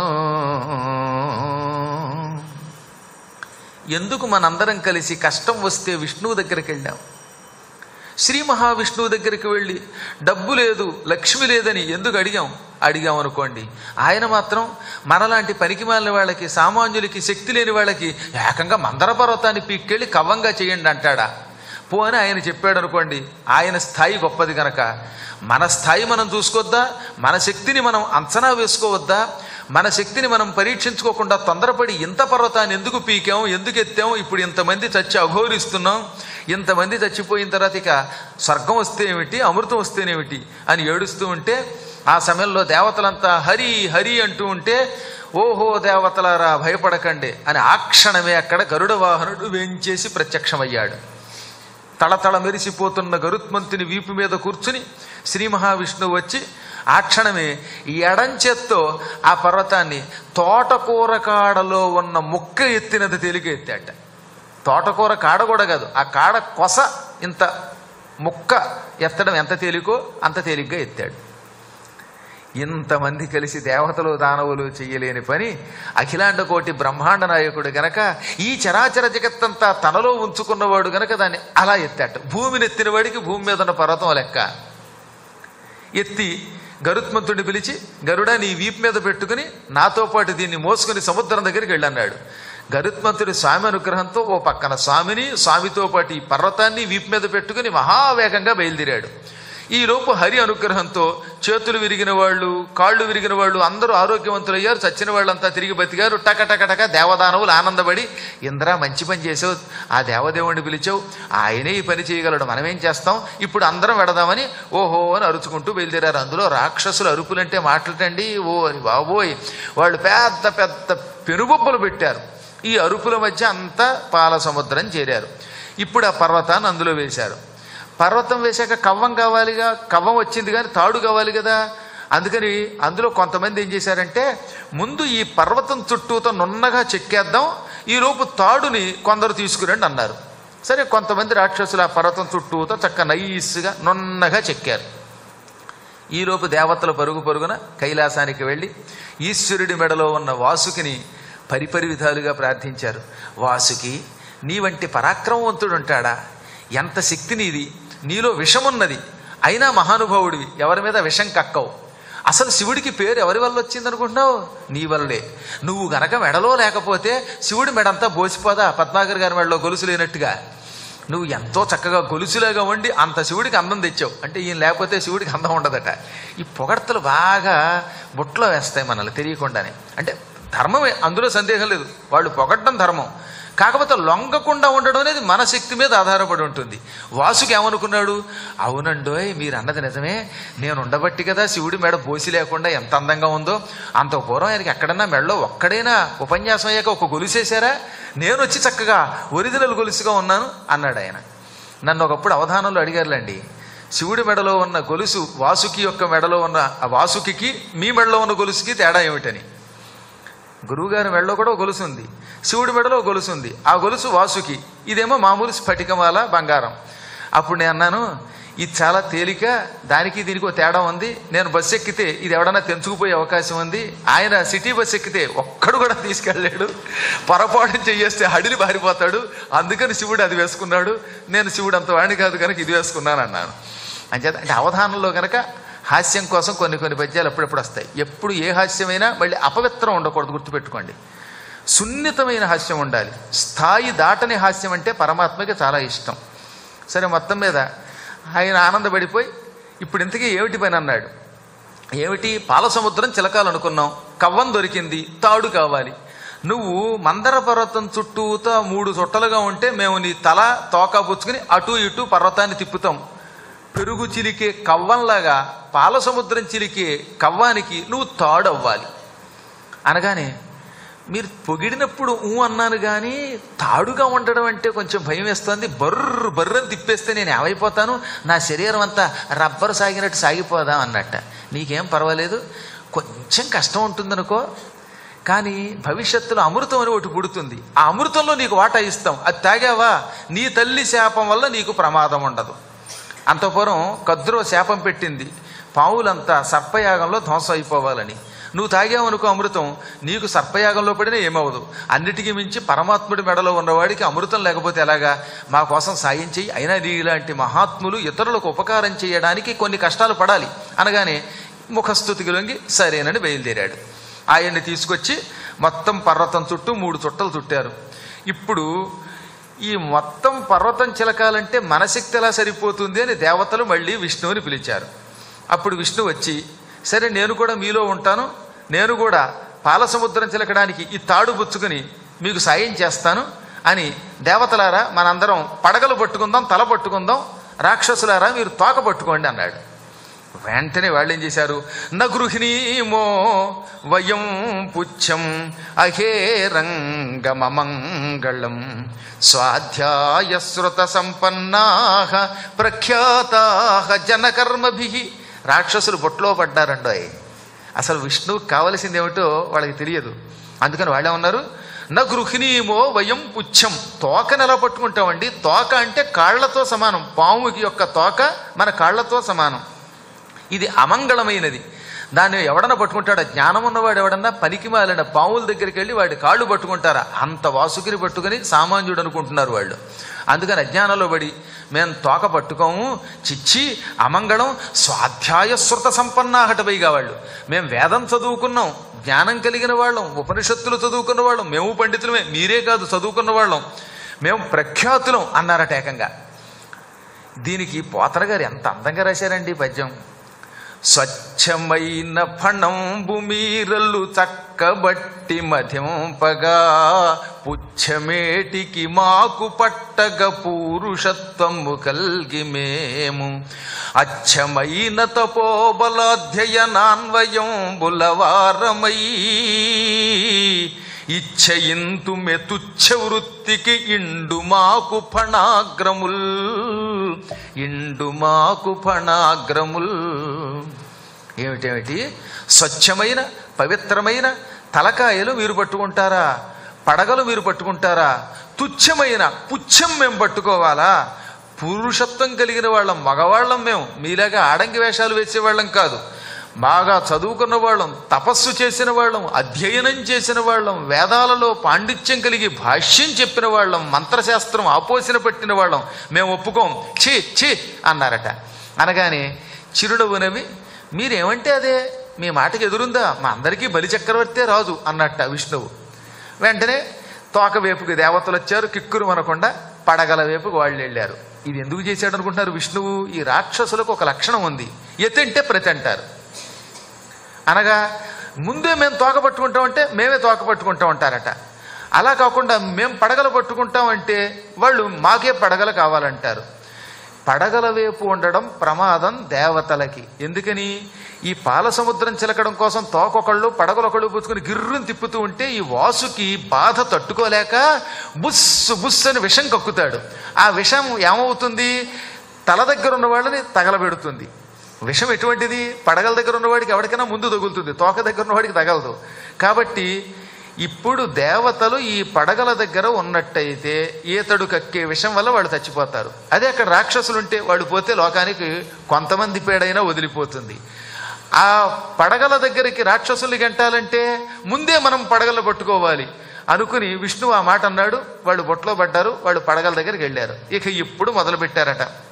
ఎందుకు మనందరం కలిసి కష్టం వస్తే విష్ణువు దగ్గరికి వెళ్ళాం? శ్రీ మహావిష్ణువు దగ్గరికి వెళ్ళి డబ్బు లేదు, లక్ష్మి లేదని ఎందుకు అడిగాం? అడిగాం అనుకోండి, ఆయన మాత్రం మనలాంటి పనికిమాలిన వాళ్ళకి, సామాన్యులకి, శక్తి లేని వాళ్ళకి ఏకంగా మందర పర్వతాన్ని పీక్కెళ్ళి కవ్వంగా చేయండి అంటాడా? పోని ఆయన చెప్పాడు అనుకోండి, ఆయన స్థాయి గొప్పది కనుక మన స్థాయి మనం చూసుకోవద్దా? మన శక్తిని మనం అంచనా వేసుకోవద్దా? మన శక్తిని మనం పరీక్షించుకోకుండా తొందరపడి ఇంత పర్వతాన్ని ఎందుకు పీకాం, ఎందుకు ఎత్తాం, ఇప్పుడు ఇంతమంది చచ్చి అఘోరిస్తున్నాం, ఇంతమంది చచ్చిపోయిన తర్వాత ఇక స్వర్గం వస్తే ఏమిటి, అమృతం వస్తేనేమిటి అని ఏడుస్తూ ఉంటే ఆ సమయంలో దేవతలంతా హరి హరి అంటూ ఉంటే, ఓహో దేవతలారా భయపడకండి అని ఆ క్షణమే అక్కడ గరుడ వాహనుడు వేంచేసి ప్రత్యక్షమయ్యాడు. తళతళ మెరిసిపోతున్న గరుత్మంతుని వీపు మీద కూర్చుని శ్రీ మహావిష్ణువు వచ్చి ఆ క్షణమే ఎడంచేత్తో ఆ పర్వతాన్ని తోటకూర కాడలో ఉన్న ముక్క ఎత్తినంత తేలిక ఎత్తాట. తోటకూర కాడ కూడా కాదు, ఆ కాడ కొస ఇంత ముక్క ఎత్తడం ఎంత తేలికో అంత తేలిగ్గా ఎత్తాడు. ఇంతమంది కలిసి దేవతలు దానవులు చెయ్యలేని పని అఖిలాండ కోటి బ్రహ్మాండ నాయకుడు గనక, ఈ చరాచర జగత్తంతా తనలో ఉంచుకున్నవాడు గనక దాన్ని అలా ఎత్తాట. భూమిని ఎత్తిన వాడికి భూమి మీద ఉన్న పర్వతం లెక్క. ఎత్తి గరుత్మంతుడిని పిలిచి, గరుడా నీ వీపు మీద పెట్టుకుని నాతో పాటు దీన్ని మోసుకుని సముద్రం దగ్గరికి వెళ్ళన్నాడు. గరుత్మంతుడి స్వామి అనుగ్రహంతో ఓ పక్కన స్వామిని, స్వామితో పాటు ఈ పర్వతాన్ని వీపు మీద పెట్టుకుని మహావేగంగా బయలుదేరాడు. ఈలోపు హరి అనుగ్రహంతో చేతులు విరిగిన వాళ్ళు, కాళ్ళు విరిగిన వాళ్ళు అందరూ ఆరోగ్యవంతులయ్యారు. చచ్చిన వాళ్ళంతా తిరిగి బతికారు. టకటకటక దేవదానవులు ఆనందపడి, ఇంద్ర మంచి పని చేసావు, ఆ దేవదేవుడిని పిలిచావు, ఆయనే ఈ పని చేయగలడు, మనమేం చేస్తాం, ఇప్పుడు అందరం వెడదామని ఓహో అని అరుచుకుంటూ బయలుదేరారు. అందులో రాక్షసులు అరుపులంటే మాటలటండి, ఓ అని బాబోయ్, వాళ్ళు పెద్ద పెద్ద పెనుబొబ్బలు పెట్టారు. ఈ అరుపుల మధ్య అంతా పాల సముద్రం చేరారు. ఇప్పుడు ఆ పర్వతాన్ని అందులో వేశారు. పర్వతం వేశాక కవ్వం కావాలిగా, కవ్వం వచ్చింది కానీ తాడు కావాలి కదా. అందుకని అందులో కొంతమంది ఏం చేశారంటే, ముందు ఈ పర్వతం చుట్టూతో నున్నగా చెక్కేద్దాం, ఈలోపు తాడుని కొందరు తీసుకురండి అన్నారు. సరే, కొంతమంది రాక్షసులు ఆ పర్వతం చుట్టూతో చక్క నైస్గా నున్నగా చెక్కారు. ఈలోపు దేవతలు పరుగు పరుగున కైలాసానికి వెళ్ళి ఈశ్వరుడి మెడలో ఉన్న వాసుకిని పరిపరి విధాలుగా ప్రార్థించారు. వాసుకి, నీ వంటి పరాక్రమవంతుడు ఉంటాడా? ఎంత శక్తి నీది, నీలో విషమున్నది, అయినా మహానుభావుడివి, ఎవరి మీద విషం కక్కవు. అసలు శివుడికి పేరు ఎవరి వల్ల వచ్చిందనుకుంటున్నావు? నీ వల్లే. నువ్వు గనక మెడలో లేకపోతే శివుడి మెడంతా బోసిపోదా, పద్మాకర్ గారి మెడలో గొలుసు లేనట్టుగా. నువ్వు ఎంతో చక్కగా గొలుసులాగా ఉండి అంత శివుడికి అందం తెచ్చావు అంటే, ఈయన లేకపోతే శివుడికి అందం ఉండదట. ఈ పొగడ్తలు బాగా బుట్టలో వేస్తాయి మనల్ని తెలియకుండానే. అంటే ధర్మమే, అందులో సందేహం లేదు, వాళ్ళు పొగడ్డం ధర్మం. కాకపోతే లొంగకుండా ఉండడం అనేది మన శక్తి మీద ఆధారపడి ఉంటుంది. వాసుకి ఏమనుకున్నాడు, అవునండోయ్ మీరు అన్నది నిజమే, నేను ఉండబట్టి కదా శివుడి మెడ బోసి లేకుండా ఎంత అందంగా ఉందో. అంత పూర్వం ఆయనకి ఎక్కడన్నా మెడలో ఒక్కడైనా ఉపన్యాసం అయ్యాక ఒక గొలుసేశారా? నేను వచ్చి చక్కగా ఒరిజినల్ గొలుసుగా ఉన్నాను అన్నాడు ఆయన. నన్ను ఒకప్పుడు అవధానంలో అడిగారులేండి, శివుడి మెడలో ఉన్న గొలుసు వాసుకి యొక్క మెడలో ఉన్న ఆ వాసుకి మీ మెడలో ఉన్న గొలుసుకి తేడా ఏమిటని. గురువుగారి మెడలో కూడా గొలుసు ఉంది, శివుడి మెడలో గొలుసు ఉంది. ఆ గొలుసు వాసుకి, ఇదేమో మామూలు స్ఫటికమాల బంగారం. అప్పుడు నేను అన్నాను, ఇది చాలా తేలిక, దానికి దీనికి ఒక తేడా ఉంది. నేను బస్సు ఎక్కితే ఇది ఎవడన్నా తెంచుకుపోయే అవకాశం ఉంది. ఆయన సిటీ బస్సు ఎక్కితే ఒక్కడు కూడా తీసుకెళ్ళాడు, పొరపాటు చేస్తే హడిలి బారిపోతాడు. అందుకని శివుడు అది వేసుకున్నాడు, నేను శివుడు అంత వాణి కాదు కనుక ఇది వేసుకున్నాను అన్నాను. అంచేత అంటే అవధానంలో కనుక హాస్యం కోసం కొన్ని కొన్ని పద్యాలు అప్పుడప్పుడు వస్తాయి. ఎప్పుడు ఏ హాస్యమైనా మళ్ళీ అపవిత్రం ఉండకూడదు, గుర్తుపెట్టుకోండి. సున్నితమైన హాస్యం ఉండాలి. స్థాయి దాటని హాస్యం అంటే పరమాత్మకి చాలా ఇష్టం. సరే, మొత్తం మీద ఆయన ఆనందపడిపోయి ఇప్పుడు ఇంతకీ ఏమిటి పని అన్నాడు. ఏమిటి? పాల సముద్రం చిలకాలనుకున్నాం, కవ్వం దొరికింది, తాడు కావాలి. నువ్వు మందర పర్వతం చుట్టూతో మూడు చుట్టలుగా ఉంటే మేము నీ తల తోక పుచ్చుకుని అటు ఇటు పర్వతాన్ని తిప్పుతాం. పెరుగు చిలికే కవ్వంలాగా పాల సముద్రం చిలికే కవ్వానికి నువ్వు తాడు అవ్వాలి అనగానే, మీరు పొగిడినప్పుడు ఊ అన్నాను కానీ తాడుగా ఉండడం అంటే కొంచెం భయం వేస్తుంది. బర్రు బర్రని తిప్పేస్తే నేను ఏమైపోతాను, నా శరీరం అంతా రబ్బరు సాగినట్టు సాగిపోదా అన్నట్ట. నీకేం పర్వాలేదు, కొంచెం కష్టం ఉంటుందనుకో, కానీ భవిష్యత్తులో అమృతం అని ఒకటి పుడుతుంది. ఆ అమృతంలో నీకు వాటా ఇస్తాం, అది తాగావా నీ తల్లి శాపం వల్ల నీకు ప్రమాదం ఉండదు. అంతపురం కద్రో శాపం పెట్టింది, పావులంతా సర్పయాగంలో ధ్వంసం అయిపోవాలని. నువ్వు తాగావనుకో అమృతం, నీకు సర్పయాగంలో పడినా ఏమవదు. అన్నిటికీ మించి పరమాత్ముడి మెడలో ఉన్నవాడికి అమృతం లేకపోతే ఎలాగా? మా కోసం సాయం చెయ్యి, అయినా ఇలాంటి మహాత్ములు ఇతరులకు ఉపకారం చేయడానికి కొన్ని కష్టాలు పడాలి అనగానే ముఖస్థుతికి లొంగి సరేనని బయలుదేరాడు. ఆయన్ని తీసుకొచ్చి మొత్తం పర్వతం చుట్టూ మూడు చుట్టలు చుట్టారు. ఇప్పుడు ఈ మొత్తం పర్వతం చిలకాలంటే మన శక్తి ఎలా సరిపోతుంది అని దేవతలు మళ్ళీ విష్ణువుని పిలిచారు. అప్పుడు విష్ణు వచ్చి, సరే నేను కూడా మీలో ఉంటాను, నేను కూడా పాల సముద్రం చిలకడానికి ఈ తాడు పుచ్చుకుని మీకు సాయం చేస్తాను అని, దేవతలారా మనందరం పడగలు పట్టుకుందాం, తల పట్టుకుందాం, రాక్షసులారా మీరు తోక పట్టుకోండి అన్నాడు. వెంటనే వాళ్ళు ఏం చేశారు? నగృహిణీమో వయం పుచ్చం అహేరంగమమంగళం స్వాధ్యాయశ్రుత సంపన్నాః ప్రఖ్యాతాః జనకర్మభిః. రాక్షసులు బొట్లో పడ్డారండోయ్. అసలు విష్ణువుకి కావలసింది ఏమిటో వాళ్ళకి తెలియదు. అందుకని వాళ్ళే ఉన్నారు, నగృహిణీమో వయం పుచ్చం. తోకను ఎలా పట్టుకుంటామండి? తోక అంటే కాళ్లతో సమానం. పాముకి యొక్క తోక మన కాళ్లతో సమానం. ఇది అమంగళమైనది. దాన్ని ఎవడన్నా పట్టుకుంటాడా? జ్ఞానం ఉన్నవాడు ఎవడన్నా పనికి మాలిన పావుల దగ్గరికి వెళ్ళి వాడి కాళ్ళు పట్టుకుంటారా? అంత వాసుకిని పట్టుకుని సామాన్యుడు అనుకుంటున్నారు వాళ్ళు. అందుకని అజ్ఞానంలో పడి మేము తోక పట్టుకోము, చిచ్చి అమంగళం స్వాధ్యాయ శృత సంపన్నాహట. పైగా వాళ్ళు మేము వేదం చదువుకున్నాం, జ్ఞానం కలిగిన వాళ్ళం, ఉపనిషత్తులు చదువుకున్న వాళ్ళం, మేము పండితులమే, మీరే కాదు చదువుకున్న వాళ్ళం, మేము ప్రఖ్యాతులం అన్నారట ఏకంగా. దీనికి పోతన గారు ఎంత అందంగా రాశారండి పద్యం. స్వచ్ఛమైన ఫణంబు మీరల్లు చక్కబట్టి మధ్యంపగా పుచ్చమేటికి మాకు పట్టగ పూరుషత్వము కల్గి మేము అచ్చమైన తపోబలాధ్యయనాన్వయం బులవారమై ఇచ్చయింతు మెతుచ్చ వృత్తికి ఇండు మాకు ఫణాగ్రముల్ ఇండు మాకు ఫణాగ్రముల్. ఏమిటేమిటి? స్వచ్ఛమైన పవిత్రమైన తలకాయలు మీరు పట్టుకుంటారా? పడగలు మీరు పట్టుకుంటారా? తుచ్చమైన పుచ్చం మేము పట్టుకోవాలా? పురుషత్వం కలిగిన వాళ్ళం, మగవాళ్ళం మేము, మీలాగా ఆడంగి వేషాలు వేసేవాళ్ళం కాదు. బాగా చదువుకున్న వాళ్ళం, తపస్సు చేసిన వాళ్ళం, అధ్యయనం చేసిన వాళ్ళం, వేదాలలో పాండిత్యం కలిగి భాష్యం చెప్పిన వాళ్ళం, మంత్రశాస్త్రం ఆపోసిన పట్టిన వాళ్ళం, మేము ఒప్పుకోం, ఛీ ఛీ అన్నారట. అనగానే చిరునవ్వునవి, మీరేమంటే అదే, మీ మాటకి ఎదురుందా? మా అందరికీ బలిచక్రవర్తే రాజు అన్నట్ట విష్ణువు. వెంటనే తోక వేపుకి దేవతలు వచ్చారు, కిక్కురు అనకుండా పడగల వేపుకు వాళ్ళు వెళ్ళారు. ఇది ఎందుకు చేశాడు అనుకుంటున్నారు విష్ణువు? ఈ రాక్షసులకు ఒక లక్షణం ఉంది, ఎతంటే ప్రతి అంటారు. అనగా ముందే మేము తోక పట్టుకుంటామంటే మేమే తోక పట్టుకుంటాం అంటారట. అలా కాకుండా మేము పడగలు పట్టుకుంటామంటే వాళ్ళు మాకే పడగలు కావాలంటారు. పడగల వైపు ఉండడం ప్రమాదం దేవతలకి. ఎందుకని? ఈ పాల సముద్రం చిలకడం కోసం తోకొకళ్ళు పడగలొకళ్ళు పుచ్చుకుని గిర్రుని తిప్పుతూ ఉంటే ఈ వాసుకి బాధ తట్టుకోలేక బుస్సు బుస్సు అని విషం కక్కుతాడు. ఆ విషం ఏమవుతుంది? తల దగ్గర ఉన్న వాళ్ళని తగలబెడుతుంది. విషం ఎటువంటిది? పడగల దగ్గర ఉన్నవాడికి ఎవరికైనా ముందు తగులుతుంది, తోక దగ్గర ఉన్నవాడికి తగలదు. కాబట్టి ఇప్పుడు దేవతలు ఈ పడగల దగ్గర ఉన్నట్టయితే ఈతడు కక్కే విషం వల్ల వాళ్ళు చచ్చిపోతారు. అదే అక్కడ రాక్షసులు ఉంటే వాడు పోతే లోకానికి కొంతమంది పేడైనా వదిలిపోతుంది. ఆ పడగల దగ్గరికి రాక్షసులు గంటాలంటే ముందే మనం పడగలు పట్టుకోవాలి అనుకుని విష్ణువు ఆ మాట అన్నాడు. వాళ్ళు బొట్లో పడ్డారు, వాళ్ళు పడగల దగ్గరికి వెళ్ళారు. ఇక ఇప్పుడు మొదలు పెట్టారట.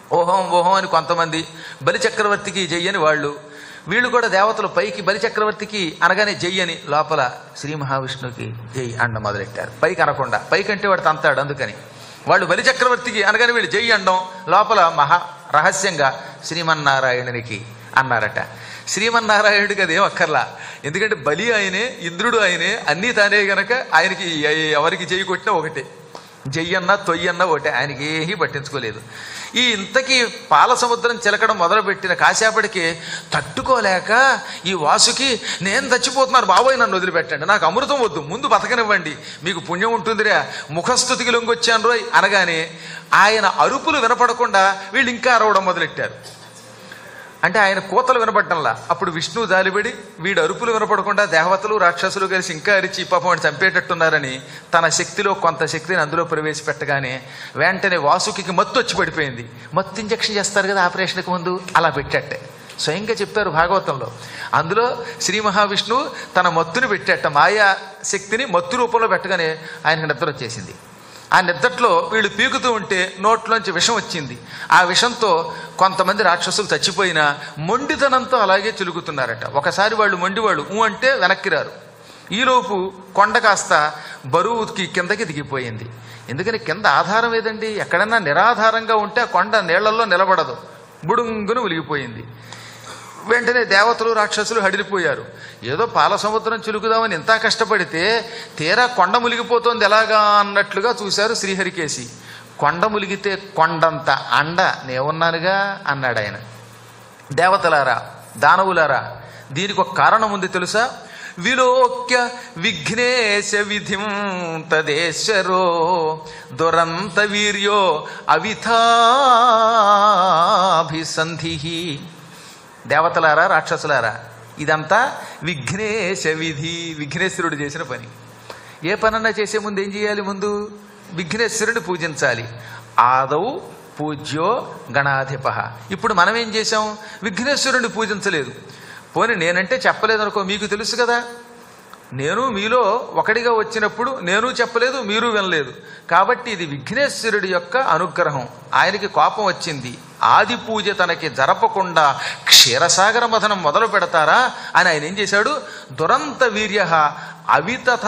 ఓహం ఓహం అని కొంతమంది, బలిచక్రవర్తికి జయ్యని వాళ్ళు. వీళ్ళు కూడా దేవతలు పైకి బలిచక్రవర్తికి అనగానే జై అని, లోపల శ్రీ మహావిష్ణువుకి జై అండం మొదలెట్టారు. పైకి అనకుండా, పైకంటే వాడు తంతాడు అందుకని. వాళ్ళు బలిచక్రవర్తికి అనగానే వీళ్ళు జై అండం, లోపల మహా రహస్యంగా శ్రీమన్నారాయణునికి అన్నారట. శ్రీమన్నారాయణుడికి అదేం అక్కర్లా, ఎందుకంటే బలి ఆయనే, ఇంద్రుడు ఆయనే, అన్నీ తానే గనక ఆయనకి ఎవరికి జై కొట్టినా ఒకటే, జయ్యన్నా తొయ్యన్నా ఒకటే, ఆయనకి ఏమీ పట్టించుకోలేదు. ఈ ఇంతకీ పాల సముద్రం చిలకడం మొదలుపెట్టిన కాసేపటికి తట్టుకోలేక ఈ వాసుకి, నేను చచ్చిపోతున్నాను బాబోయ్, నన్ను వదిలిపెట్టండి, నాకు అమృతం వద్దు, ముందు బతకనివ్వండి, మీకు పుణ్యం ఉంటుందిరా, ముఖస్థుతికి లొంగొచ్చాను రోయ్ అనగానే ఆయన అరుపులు వినపడకుండా వీళ్ళు ఇంకా అరవడం మొదలెట్టారు. అంటే ఆయన కోతలు వినపడ్డంలా. అప్పుడు విష్ణువు జాలిపడి వీడు అరుపులు వినపడకుండా దేవతలు రాక్షసులు కలిసి ఇంకా అరిచి పాపం వాడిని చంపేటట్టున్నారని తన శక్తిలో కొంత శక్తిని అందులో ప్రవేశపెట్టగానే వెంటనే వాసుకి మత్తు వచ్చి పడిపోయింది. మత్తు ఇంజక్షన్ చేస్తారు కదా ఆపరేషన్కి ముందు, అలా పెట్టట్టే స్వయంగా చెప్పారు భాగవతంలో. అందులో శ్రీ మహావిష్ణువు తన మత్తుని పెట్టేట, మాయా శక్తిని మత్తు రూపంలో పెట్టగానే ఆయనకు నిద్ర వచ్చేసింది. ఆ నిద్రలో వీళ్ళు పీకుతూ ఉంటే నోట్లోంచి విషం వచ్చింది. ఆ విషంతో కొంతమంది రాక్షసులు చచ్చిపోయినా మొండితనంతో అలాగే చిలుగుతున్నారట. ఒకసారి వాళ్ళు మొండివాళ్ళు ఊ అంటే వెనక్కి రారు. ఈలోపు కొండ కాస్త బరువుకి కిందకి దిగిపోయింది. ఎందుకని కింద ఆధారం ఏదండి, ఎక్కడన్నా నిరాధారంగా ఉంటే ఆ కొండ నీళ్లలో నిలబడదు, బుడుంగును ఉలిగిపోయింది. వెంటనే దేవతలు రాక్షసులు హడిలిపోయారు. ఏదో పాల సముద్రం చిలుకుదామని ఇంత కష్టపడితే తీరా కొండ ములిగిపోతోంది ఎలాగా అన్నట్లుగా చూశారు శ్రీహరికేసి. కొండ ములిగితే కొండంత అండ నేవున్నానుగా అన్నాడు ఆయన. దేవతలారా, దానవులారా, దీనికి ఒక కారణం ఉంది తెలుసా? విలోక్య విఘ్నేశ విధిం తదేశ్వరో దురంత వీర్యో అవిథాభిసంధి. దేవతలారా, రాక్షసులారా, ఇదంతా విఘ్నేశ విధి, విఘ్నేశ్వరుడు చేసిన పని. ఏ పనన్నా చేసే ముందు ఏం చేయాలి? ముందు విఘ్నేశ్వరుడిని పూజించాలి. ఆదౌ పూజ్యో గణాధిప. ఇప్పుడు మనం ఏం చేశాం? విఘ్నేశ్వరుడిని పూజించలేదు. పోనీ నేనంటే చెప్పలేదు అనుకో, మీకు తెలుసు కదా, నేను మీలో ఒకటిగా వచ్చినప్పుడు నేను చెప్పలేదు, మీరు వినలేదు. కాబట్టి ఇది విఘ్నేశ్వరుడి యొక్క అనుగ్రహం. ఆయనకి కోపం వచ్చింది, ఆది పూజ తనకి జరపకుండా క్షీరసాగర మథనం మొదలు పెడతారా అని ఆయన ఏం చేశాడు? దురంత వీర్య అవితథ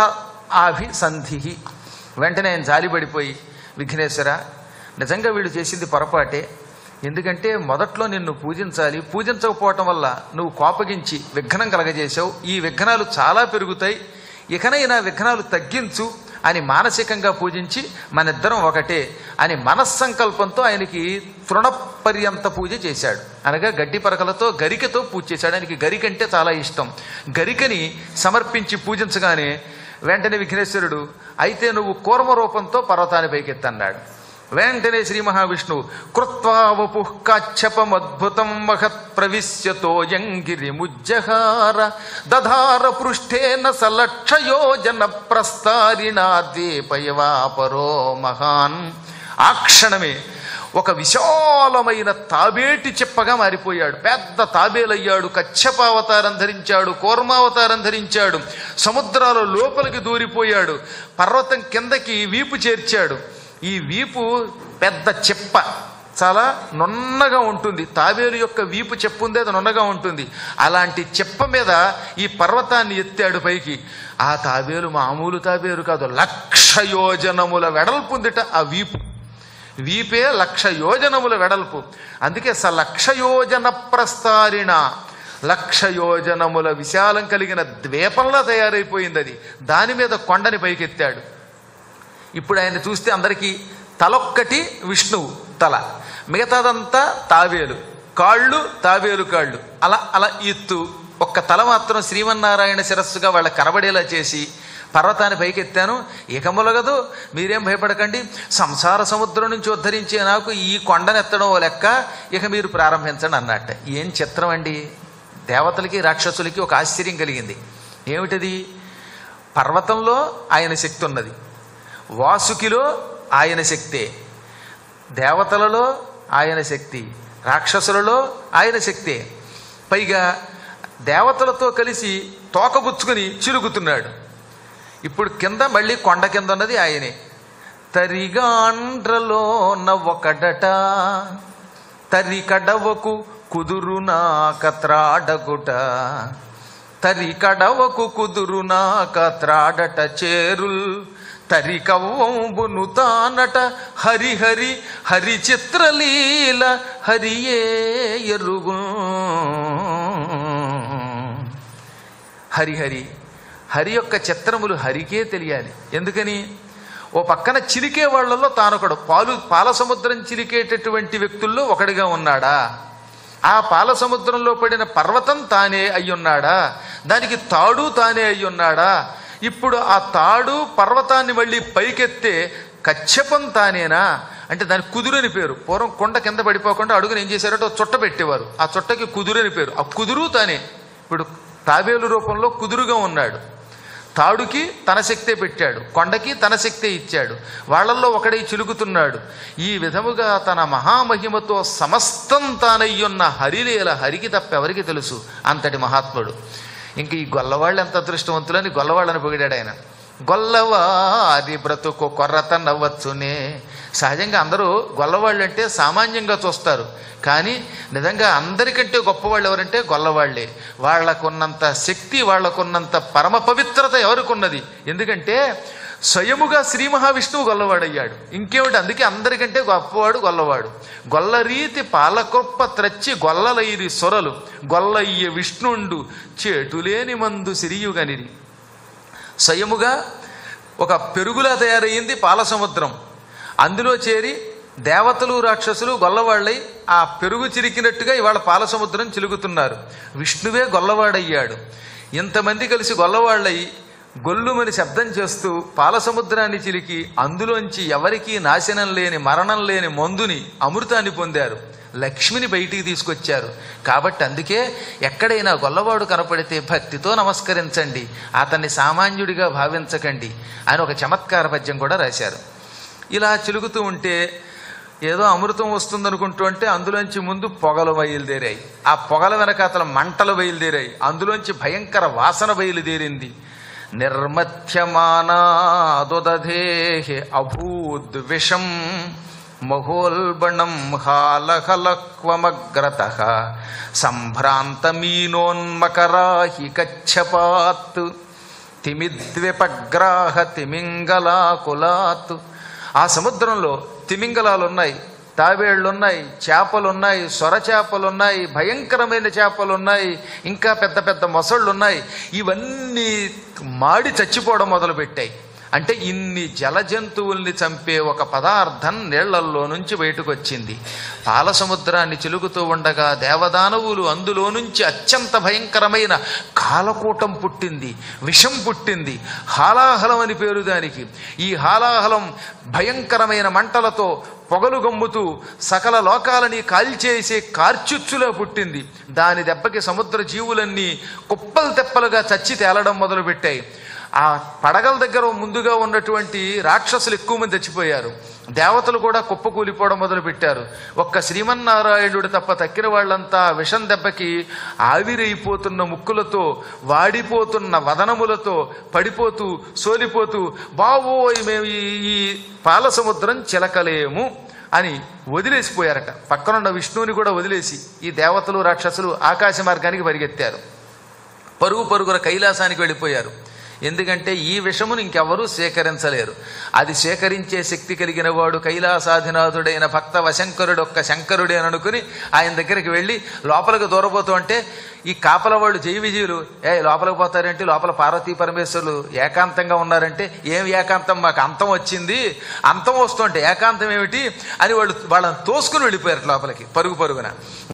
అభిసంధి. వెంటనే ఆయన జాలిపడిపోయి, విఘ్నేశ్వర, నిజంగా వీళ్ళు చేసింది పొరపాటే. ఎందుకంటే మొదట్లో నిన్ను పూజించాలి, పూజించకపోవటం వల్ల నువ్వు కోపగించి విఘ్నం కలగజేశావు. ఈ విఘ్నాలు చాలా పెరుగుతాయి, ఇకనైనా విఘ్నాలు తగ్గించు అని మానసికంగా పూజించి మనిద్దరం ఒకటే అని మనస్సంకల్పంతో ఆయనకి తృణపర్యంత పూజ చేశాడు. అనగా గడ్డి పరకలతో గరికతో పూజ చేశాడు. ఆయనకి గరికంటే చాలా ఇష్టం. గరికని సమర్పించి పూజించగానే వెంటనే విఘ్నేశ్వరుడు, అయితే నువ్వు కూర్మ రూపంతో పర్వతాన్ని పైకెత్తన్నాడు. వెంటనే శ్రీ మహావిష్ణువు కృత్వా వపుః కాశ్యపమద్భుతం మహత్ ప్రవిశ్యతో యంగిరి ముజ్జహార దధార పృష్ఠేన సలక్షయోజన ప్రస్తారిణా ద్వీపయవాపరో మహాన్. ఆ క్షణమే ఒక విశాలమైన తాబేటి చెప్పగా మారిపోయాడు. పెద్ద తాబేలయ్యాడు. కశ్యపావతారం ధరించాడు, కూర్మావతారం ధరించాడు. సముద్రాల లోపలికి దూరిపోయాడు. పర్వతం కిందకి వీపు చేర్చాడు. ఈ వీపు పెద్ద చెప్ప, చాలా నున్నగా ఉంటుంది. తాబేలు యొక్క వీపు చెప్పు ఉంది, అది నున్నగా ఉంటుంది. అలాంటి చెప్ప మీద ఈ పర్వతాన్ని ఎత్తాడు పైకి. ఆ తాబేలు మామూలు తాబేలు కాదు, లక్ష యోజనముల వెడల్పు ఉందిట ఆ వీపు. వీపే లక్ష యోజనముల వెడల్పు. అందుకే స లక్ష యోజన ప్రస్తారిణ, లక్ష యోజనముల విశాలం కలిగిన ద్వీపంలా తయారైపోయింది అది. దాని మీద కొండని పైకెత్తాడు. ఇప్పుడు ఆయన చూస్తే అందరికీ తలొక్కటి విష్ణువు తల, మిగతాదంతా తాబేలు కాళ్ళు, తాబేలు కాళ్ళు, అలా అలా ఎత్తు. ఒక్క తల మాత్రం శ్రీమన్నారాయణ శిరస్సుగా వాళ్ళ కనబడేలా చేసి పర్వతాన్ని పైకెత్తాను. ఇక మొలగదు, మీరేం భయపడకండి, సంసార సముద్రం నుంచి ఉద్ధరించే నాకు ఈ కొండనెత్తడం లెక్క, ఇక మీరు ప్రారంభించండి అన్నట్ట. ఏం చిత్రం అండి! దేవతలకి రాక్షసులకి ఒక ఆశ్చర్యం కలిగింది. ఏమిటది? పర్వతంలో ఆయన శక్తి ఉన్నది, వాసుకిలో ఆయన శక్తే, దేవతలలో ఆయన శక్తి, రాక్షసులలో ఆయన శక్తే. పైగా దేవతలతో కలిసి తోకబుచ్చుకుని చిలుగుతున్నాడు. ఇప్పుడు కింద మళ్ళీ కొండ కింద ఉన్నది ఆయనే. తరిగాండ్రలో నవ్వొకడట తరి కడవకు కుదురునాక త్రాడగుట తరి కడవకు కుదురునాక త్రాడట చేరుల్ తరి కవ్వంబును తానట హరిహరి హరి చిత్రలీల హరియే ఎరుగు హరిహరి హరి యొక్క చిత్రములు హరికే తెలియాలి. ఎందుకని? ఓ పక్కన చిలికే వాళ్లలో తానొకడు. పాలు పాల సముద్రం చిలికేటటువంటి వ్యక్తుల్లో ఒకడిగా ఉన్నాడా? ఆ పాల సముద్రంలో పడిన పర్వతం తానే అయ్యున్నాడా? దానికి తాడు తానే అయ్యున్నాడా? ఇప్పుడు ఆ తాడు పర్వతాన్ని మళ్ళీ పైకెత్తే కచ్చపం తానేనా? అంటే దానికి కుదురని పేరు. పూర్వం కొండ కింద పడిపోకుండా అడుగుని ఏం చేశారంటే చుట్ట పెట్టేవారు. ఆ చుట్టకి కుదురని పేరు. ఆ కుదురు తానే. ఇప్పుడు తాబేలు రూపంలో కుదురుగా ఉన్నాడు. తాడుకి తన శక్తే పెట్టాడు, కొండకి తన శక్తే ఇచ్చాడు. వాళ్లల్లో ఒకడై చిలుకుతున్నాడు. ఈ విధముగా తన మహామహిమతో సమస్తం తానయ్యున్న హరిలీల హరికి తప్ప ఎవరికి తెలుసు? అంతటి మహాత్ముడు. ఇంక ఈ గొల్లవాళ్ళు ఎంత అదృష్టవంతులని గొల్లవాళ్ళని పొగిడాడు ఆయన. గొల్లవారి బ్రతుకు కొర్రత నవ్వచ్చునే. సహజంగా అందరూ గొల్లవాళ్ళు అంటే సామాన్యంగా చూస్తారు, కానీ నిజంగా అందరికంటే గొప్పవాళ్ళు ఎవరంటే గొల్లవాళ్లే. వాళ్లకున్నంత శక్తి, వాళ్లకున్నంత పరమ పవిత్రత ఎవరికున్నది? ఎందుకంటే స్వయముగా శ్రీ మహావిష్ణువు గొల్లవాడయ్యాడు. ఇంకేమిటి? అందుకే అందరికంటే గొప్పవాడు గొల్లవాడు. గొల్లరీతి పాలకొప్ప త్రచ్చి గొల్లలైరి సొరలు గొల్లయ్య విష్ణుండు చేటులేని మందు సిరియుగనిరి. స్వయముగా ఒక పెరుగులా తయారయ్యింది పాల సముద్రం. అందులో చేరి దేవతలు రాక్షసులు గొల్లవాళ్ళై ఆ పెరుగు చిరికినట్టుగా ఇవాళ పాల సముద్రం చిలుగుతున్నారు. విష్ణువే గొల్లవాడయ్యాడు. ఇంతమంది కలిసి గొల్లవాళ్ళై గొల్లుమని శబ్దం చేస్తూ పాల సముద్రాన్ని చిలికి అందులోంచి ఎవరికీ నాశనం లేని మరణం లేని మందుని అమృతాన్ని పొందారు. లక్ష్మిని బయటికి తీసుకొచ్చారు. కాబట్టి అందుకే ఎక్కడైనా గొల్లవాడు కనపడితే భక్తితో నమస్కరించండి, అతన్ని సామాన్యుడిగా భావించకండి అని ఒక చమత్కార పద్యం కూడా రాశారు. ఇలా చిలుగుతూ ఉంటే ఏదో అమృతం వస్తుందనుకుంటూ అంటే అందులోంచి ముందు పొగలు బయలుదేరాయి. ఆ పొగల వెనక అతను మంటలు బయలుదేరాయి. అందులోంచి భయంకర వాసన బయలుదేరింది. నిర్మథ్యమానాదుదధేహి అభూద్ విషం మహోల్బణం హాలహలక్వమగ్రతః సంభ్రాంతమీనోన్మకరాహి కచ్చపాత్ తిమిద్విపగ్రాహ తిమింగలాకులాత్. ఆ సముద్రంలో తిమింగలాలున్నాయి, తాబేళ్లున్నాయి, చేపలున్నాయి, సొర చేపలున్నాయి, భయంకరమైన చేపలున్నాయి, ఇంకా పెద్ద పెద్ద మొసళ్ళున్నాయి. ఇవన్నీ మాడి చచ్చిపోవడం మొదలుపెట్టాయి. అంటే ఇన్ని జల జంతువుల్ని చంపే ఒక పదార్థం నీళ్లల్లో నుంచి బయటకు వచ్చింది. పాల సముద్రాన్ని చిలుగుతూ ఉండగా దేవదానవులు అందులో నుంచి అత్యంత భయంకరమైన కాలకూటం పుట్టింది, విషం పుట్టింది. హాలాహలం అని పేరు దానికి. ఈ హాలాహలం భయంకరమైన మంటలతో పొగలు గమ్ముతూ సకల లోకాలని కాల్చేసే కార్చుచ్చులా పుట్టింది. దాని దెబ్బకి సముద్ర జీవులన్నీ కుప్పలు తెప్పలుగా చచ్చి తేలడం మొదలుపెట్టాయి. ఆ పడగల దగ్గర ముందుగా ఉన్నటువంటి రాక్షసులు ఎక్కువ మంది చచ్చిపోయారు. దేవతలు కూడా కుప్పకూలిపోవడం మొదలుపెట్టారు. ఒక్క శ్రీమన్నారాయణుడు తప్ప తక్కిన వాళ్ళంతా విషం దెబ్బకి ఆవిరైపోతున్న ముక్కులతో, వాడిపోతున్న వదనములతో పడిపోతూ సోలిపోతూ బావోయ్ మేము ఈ పాల సముద్రం చిలకలేము అని వదిలేసిపోయారట. పక్కనున్న విష్ణువుని కూడా వదిలేసి ఈ దేవతలు రాక్షసులు ఆకాశ మార్గానికి పరిగెత్తారు. పరుగు పరుగున కైలాసానికి వెళ్ళిపోయారు. ఎందుకంటే ఈ విషమును ఇంకెవరూ సేకరించలేరు. అది సేకరించే శక్తి కలిగిన వాడు కైలాసాధినాథుడైన భక్త వశంకరుడు ఒక్క శంకరుడే అని అనుకుని ఆయన దగ్గరికి వెళ్ళి లోపలికి దూరబోతూ అంటే ఈ కాపల వాళ్ళు జై విజయులు ఏ లోపలికి పోతారంటే లోపల పార్వతీ పరమేశ్వరులు ఏకాంతంగా ఉన్నారంటే ఏం ఏకాంతం, మాకు అంతం వచ్చింది, అంతం వస్తుంటే ఏకాంతం ఏమిటి అని వాళ్ళు వాళ్ళని తోసుకుని వెళ్ళిపోయారు లోపలికి పరుగు పరుగున.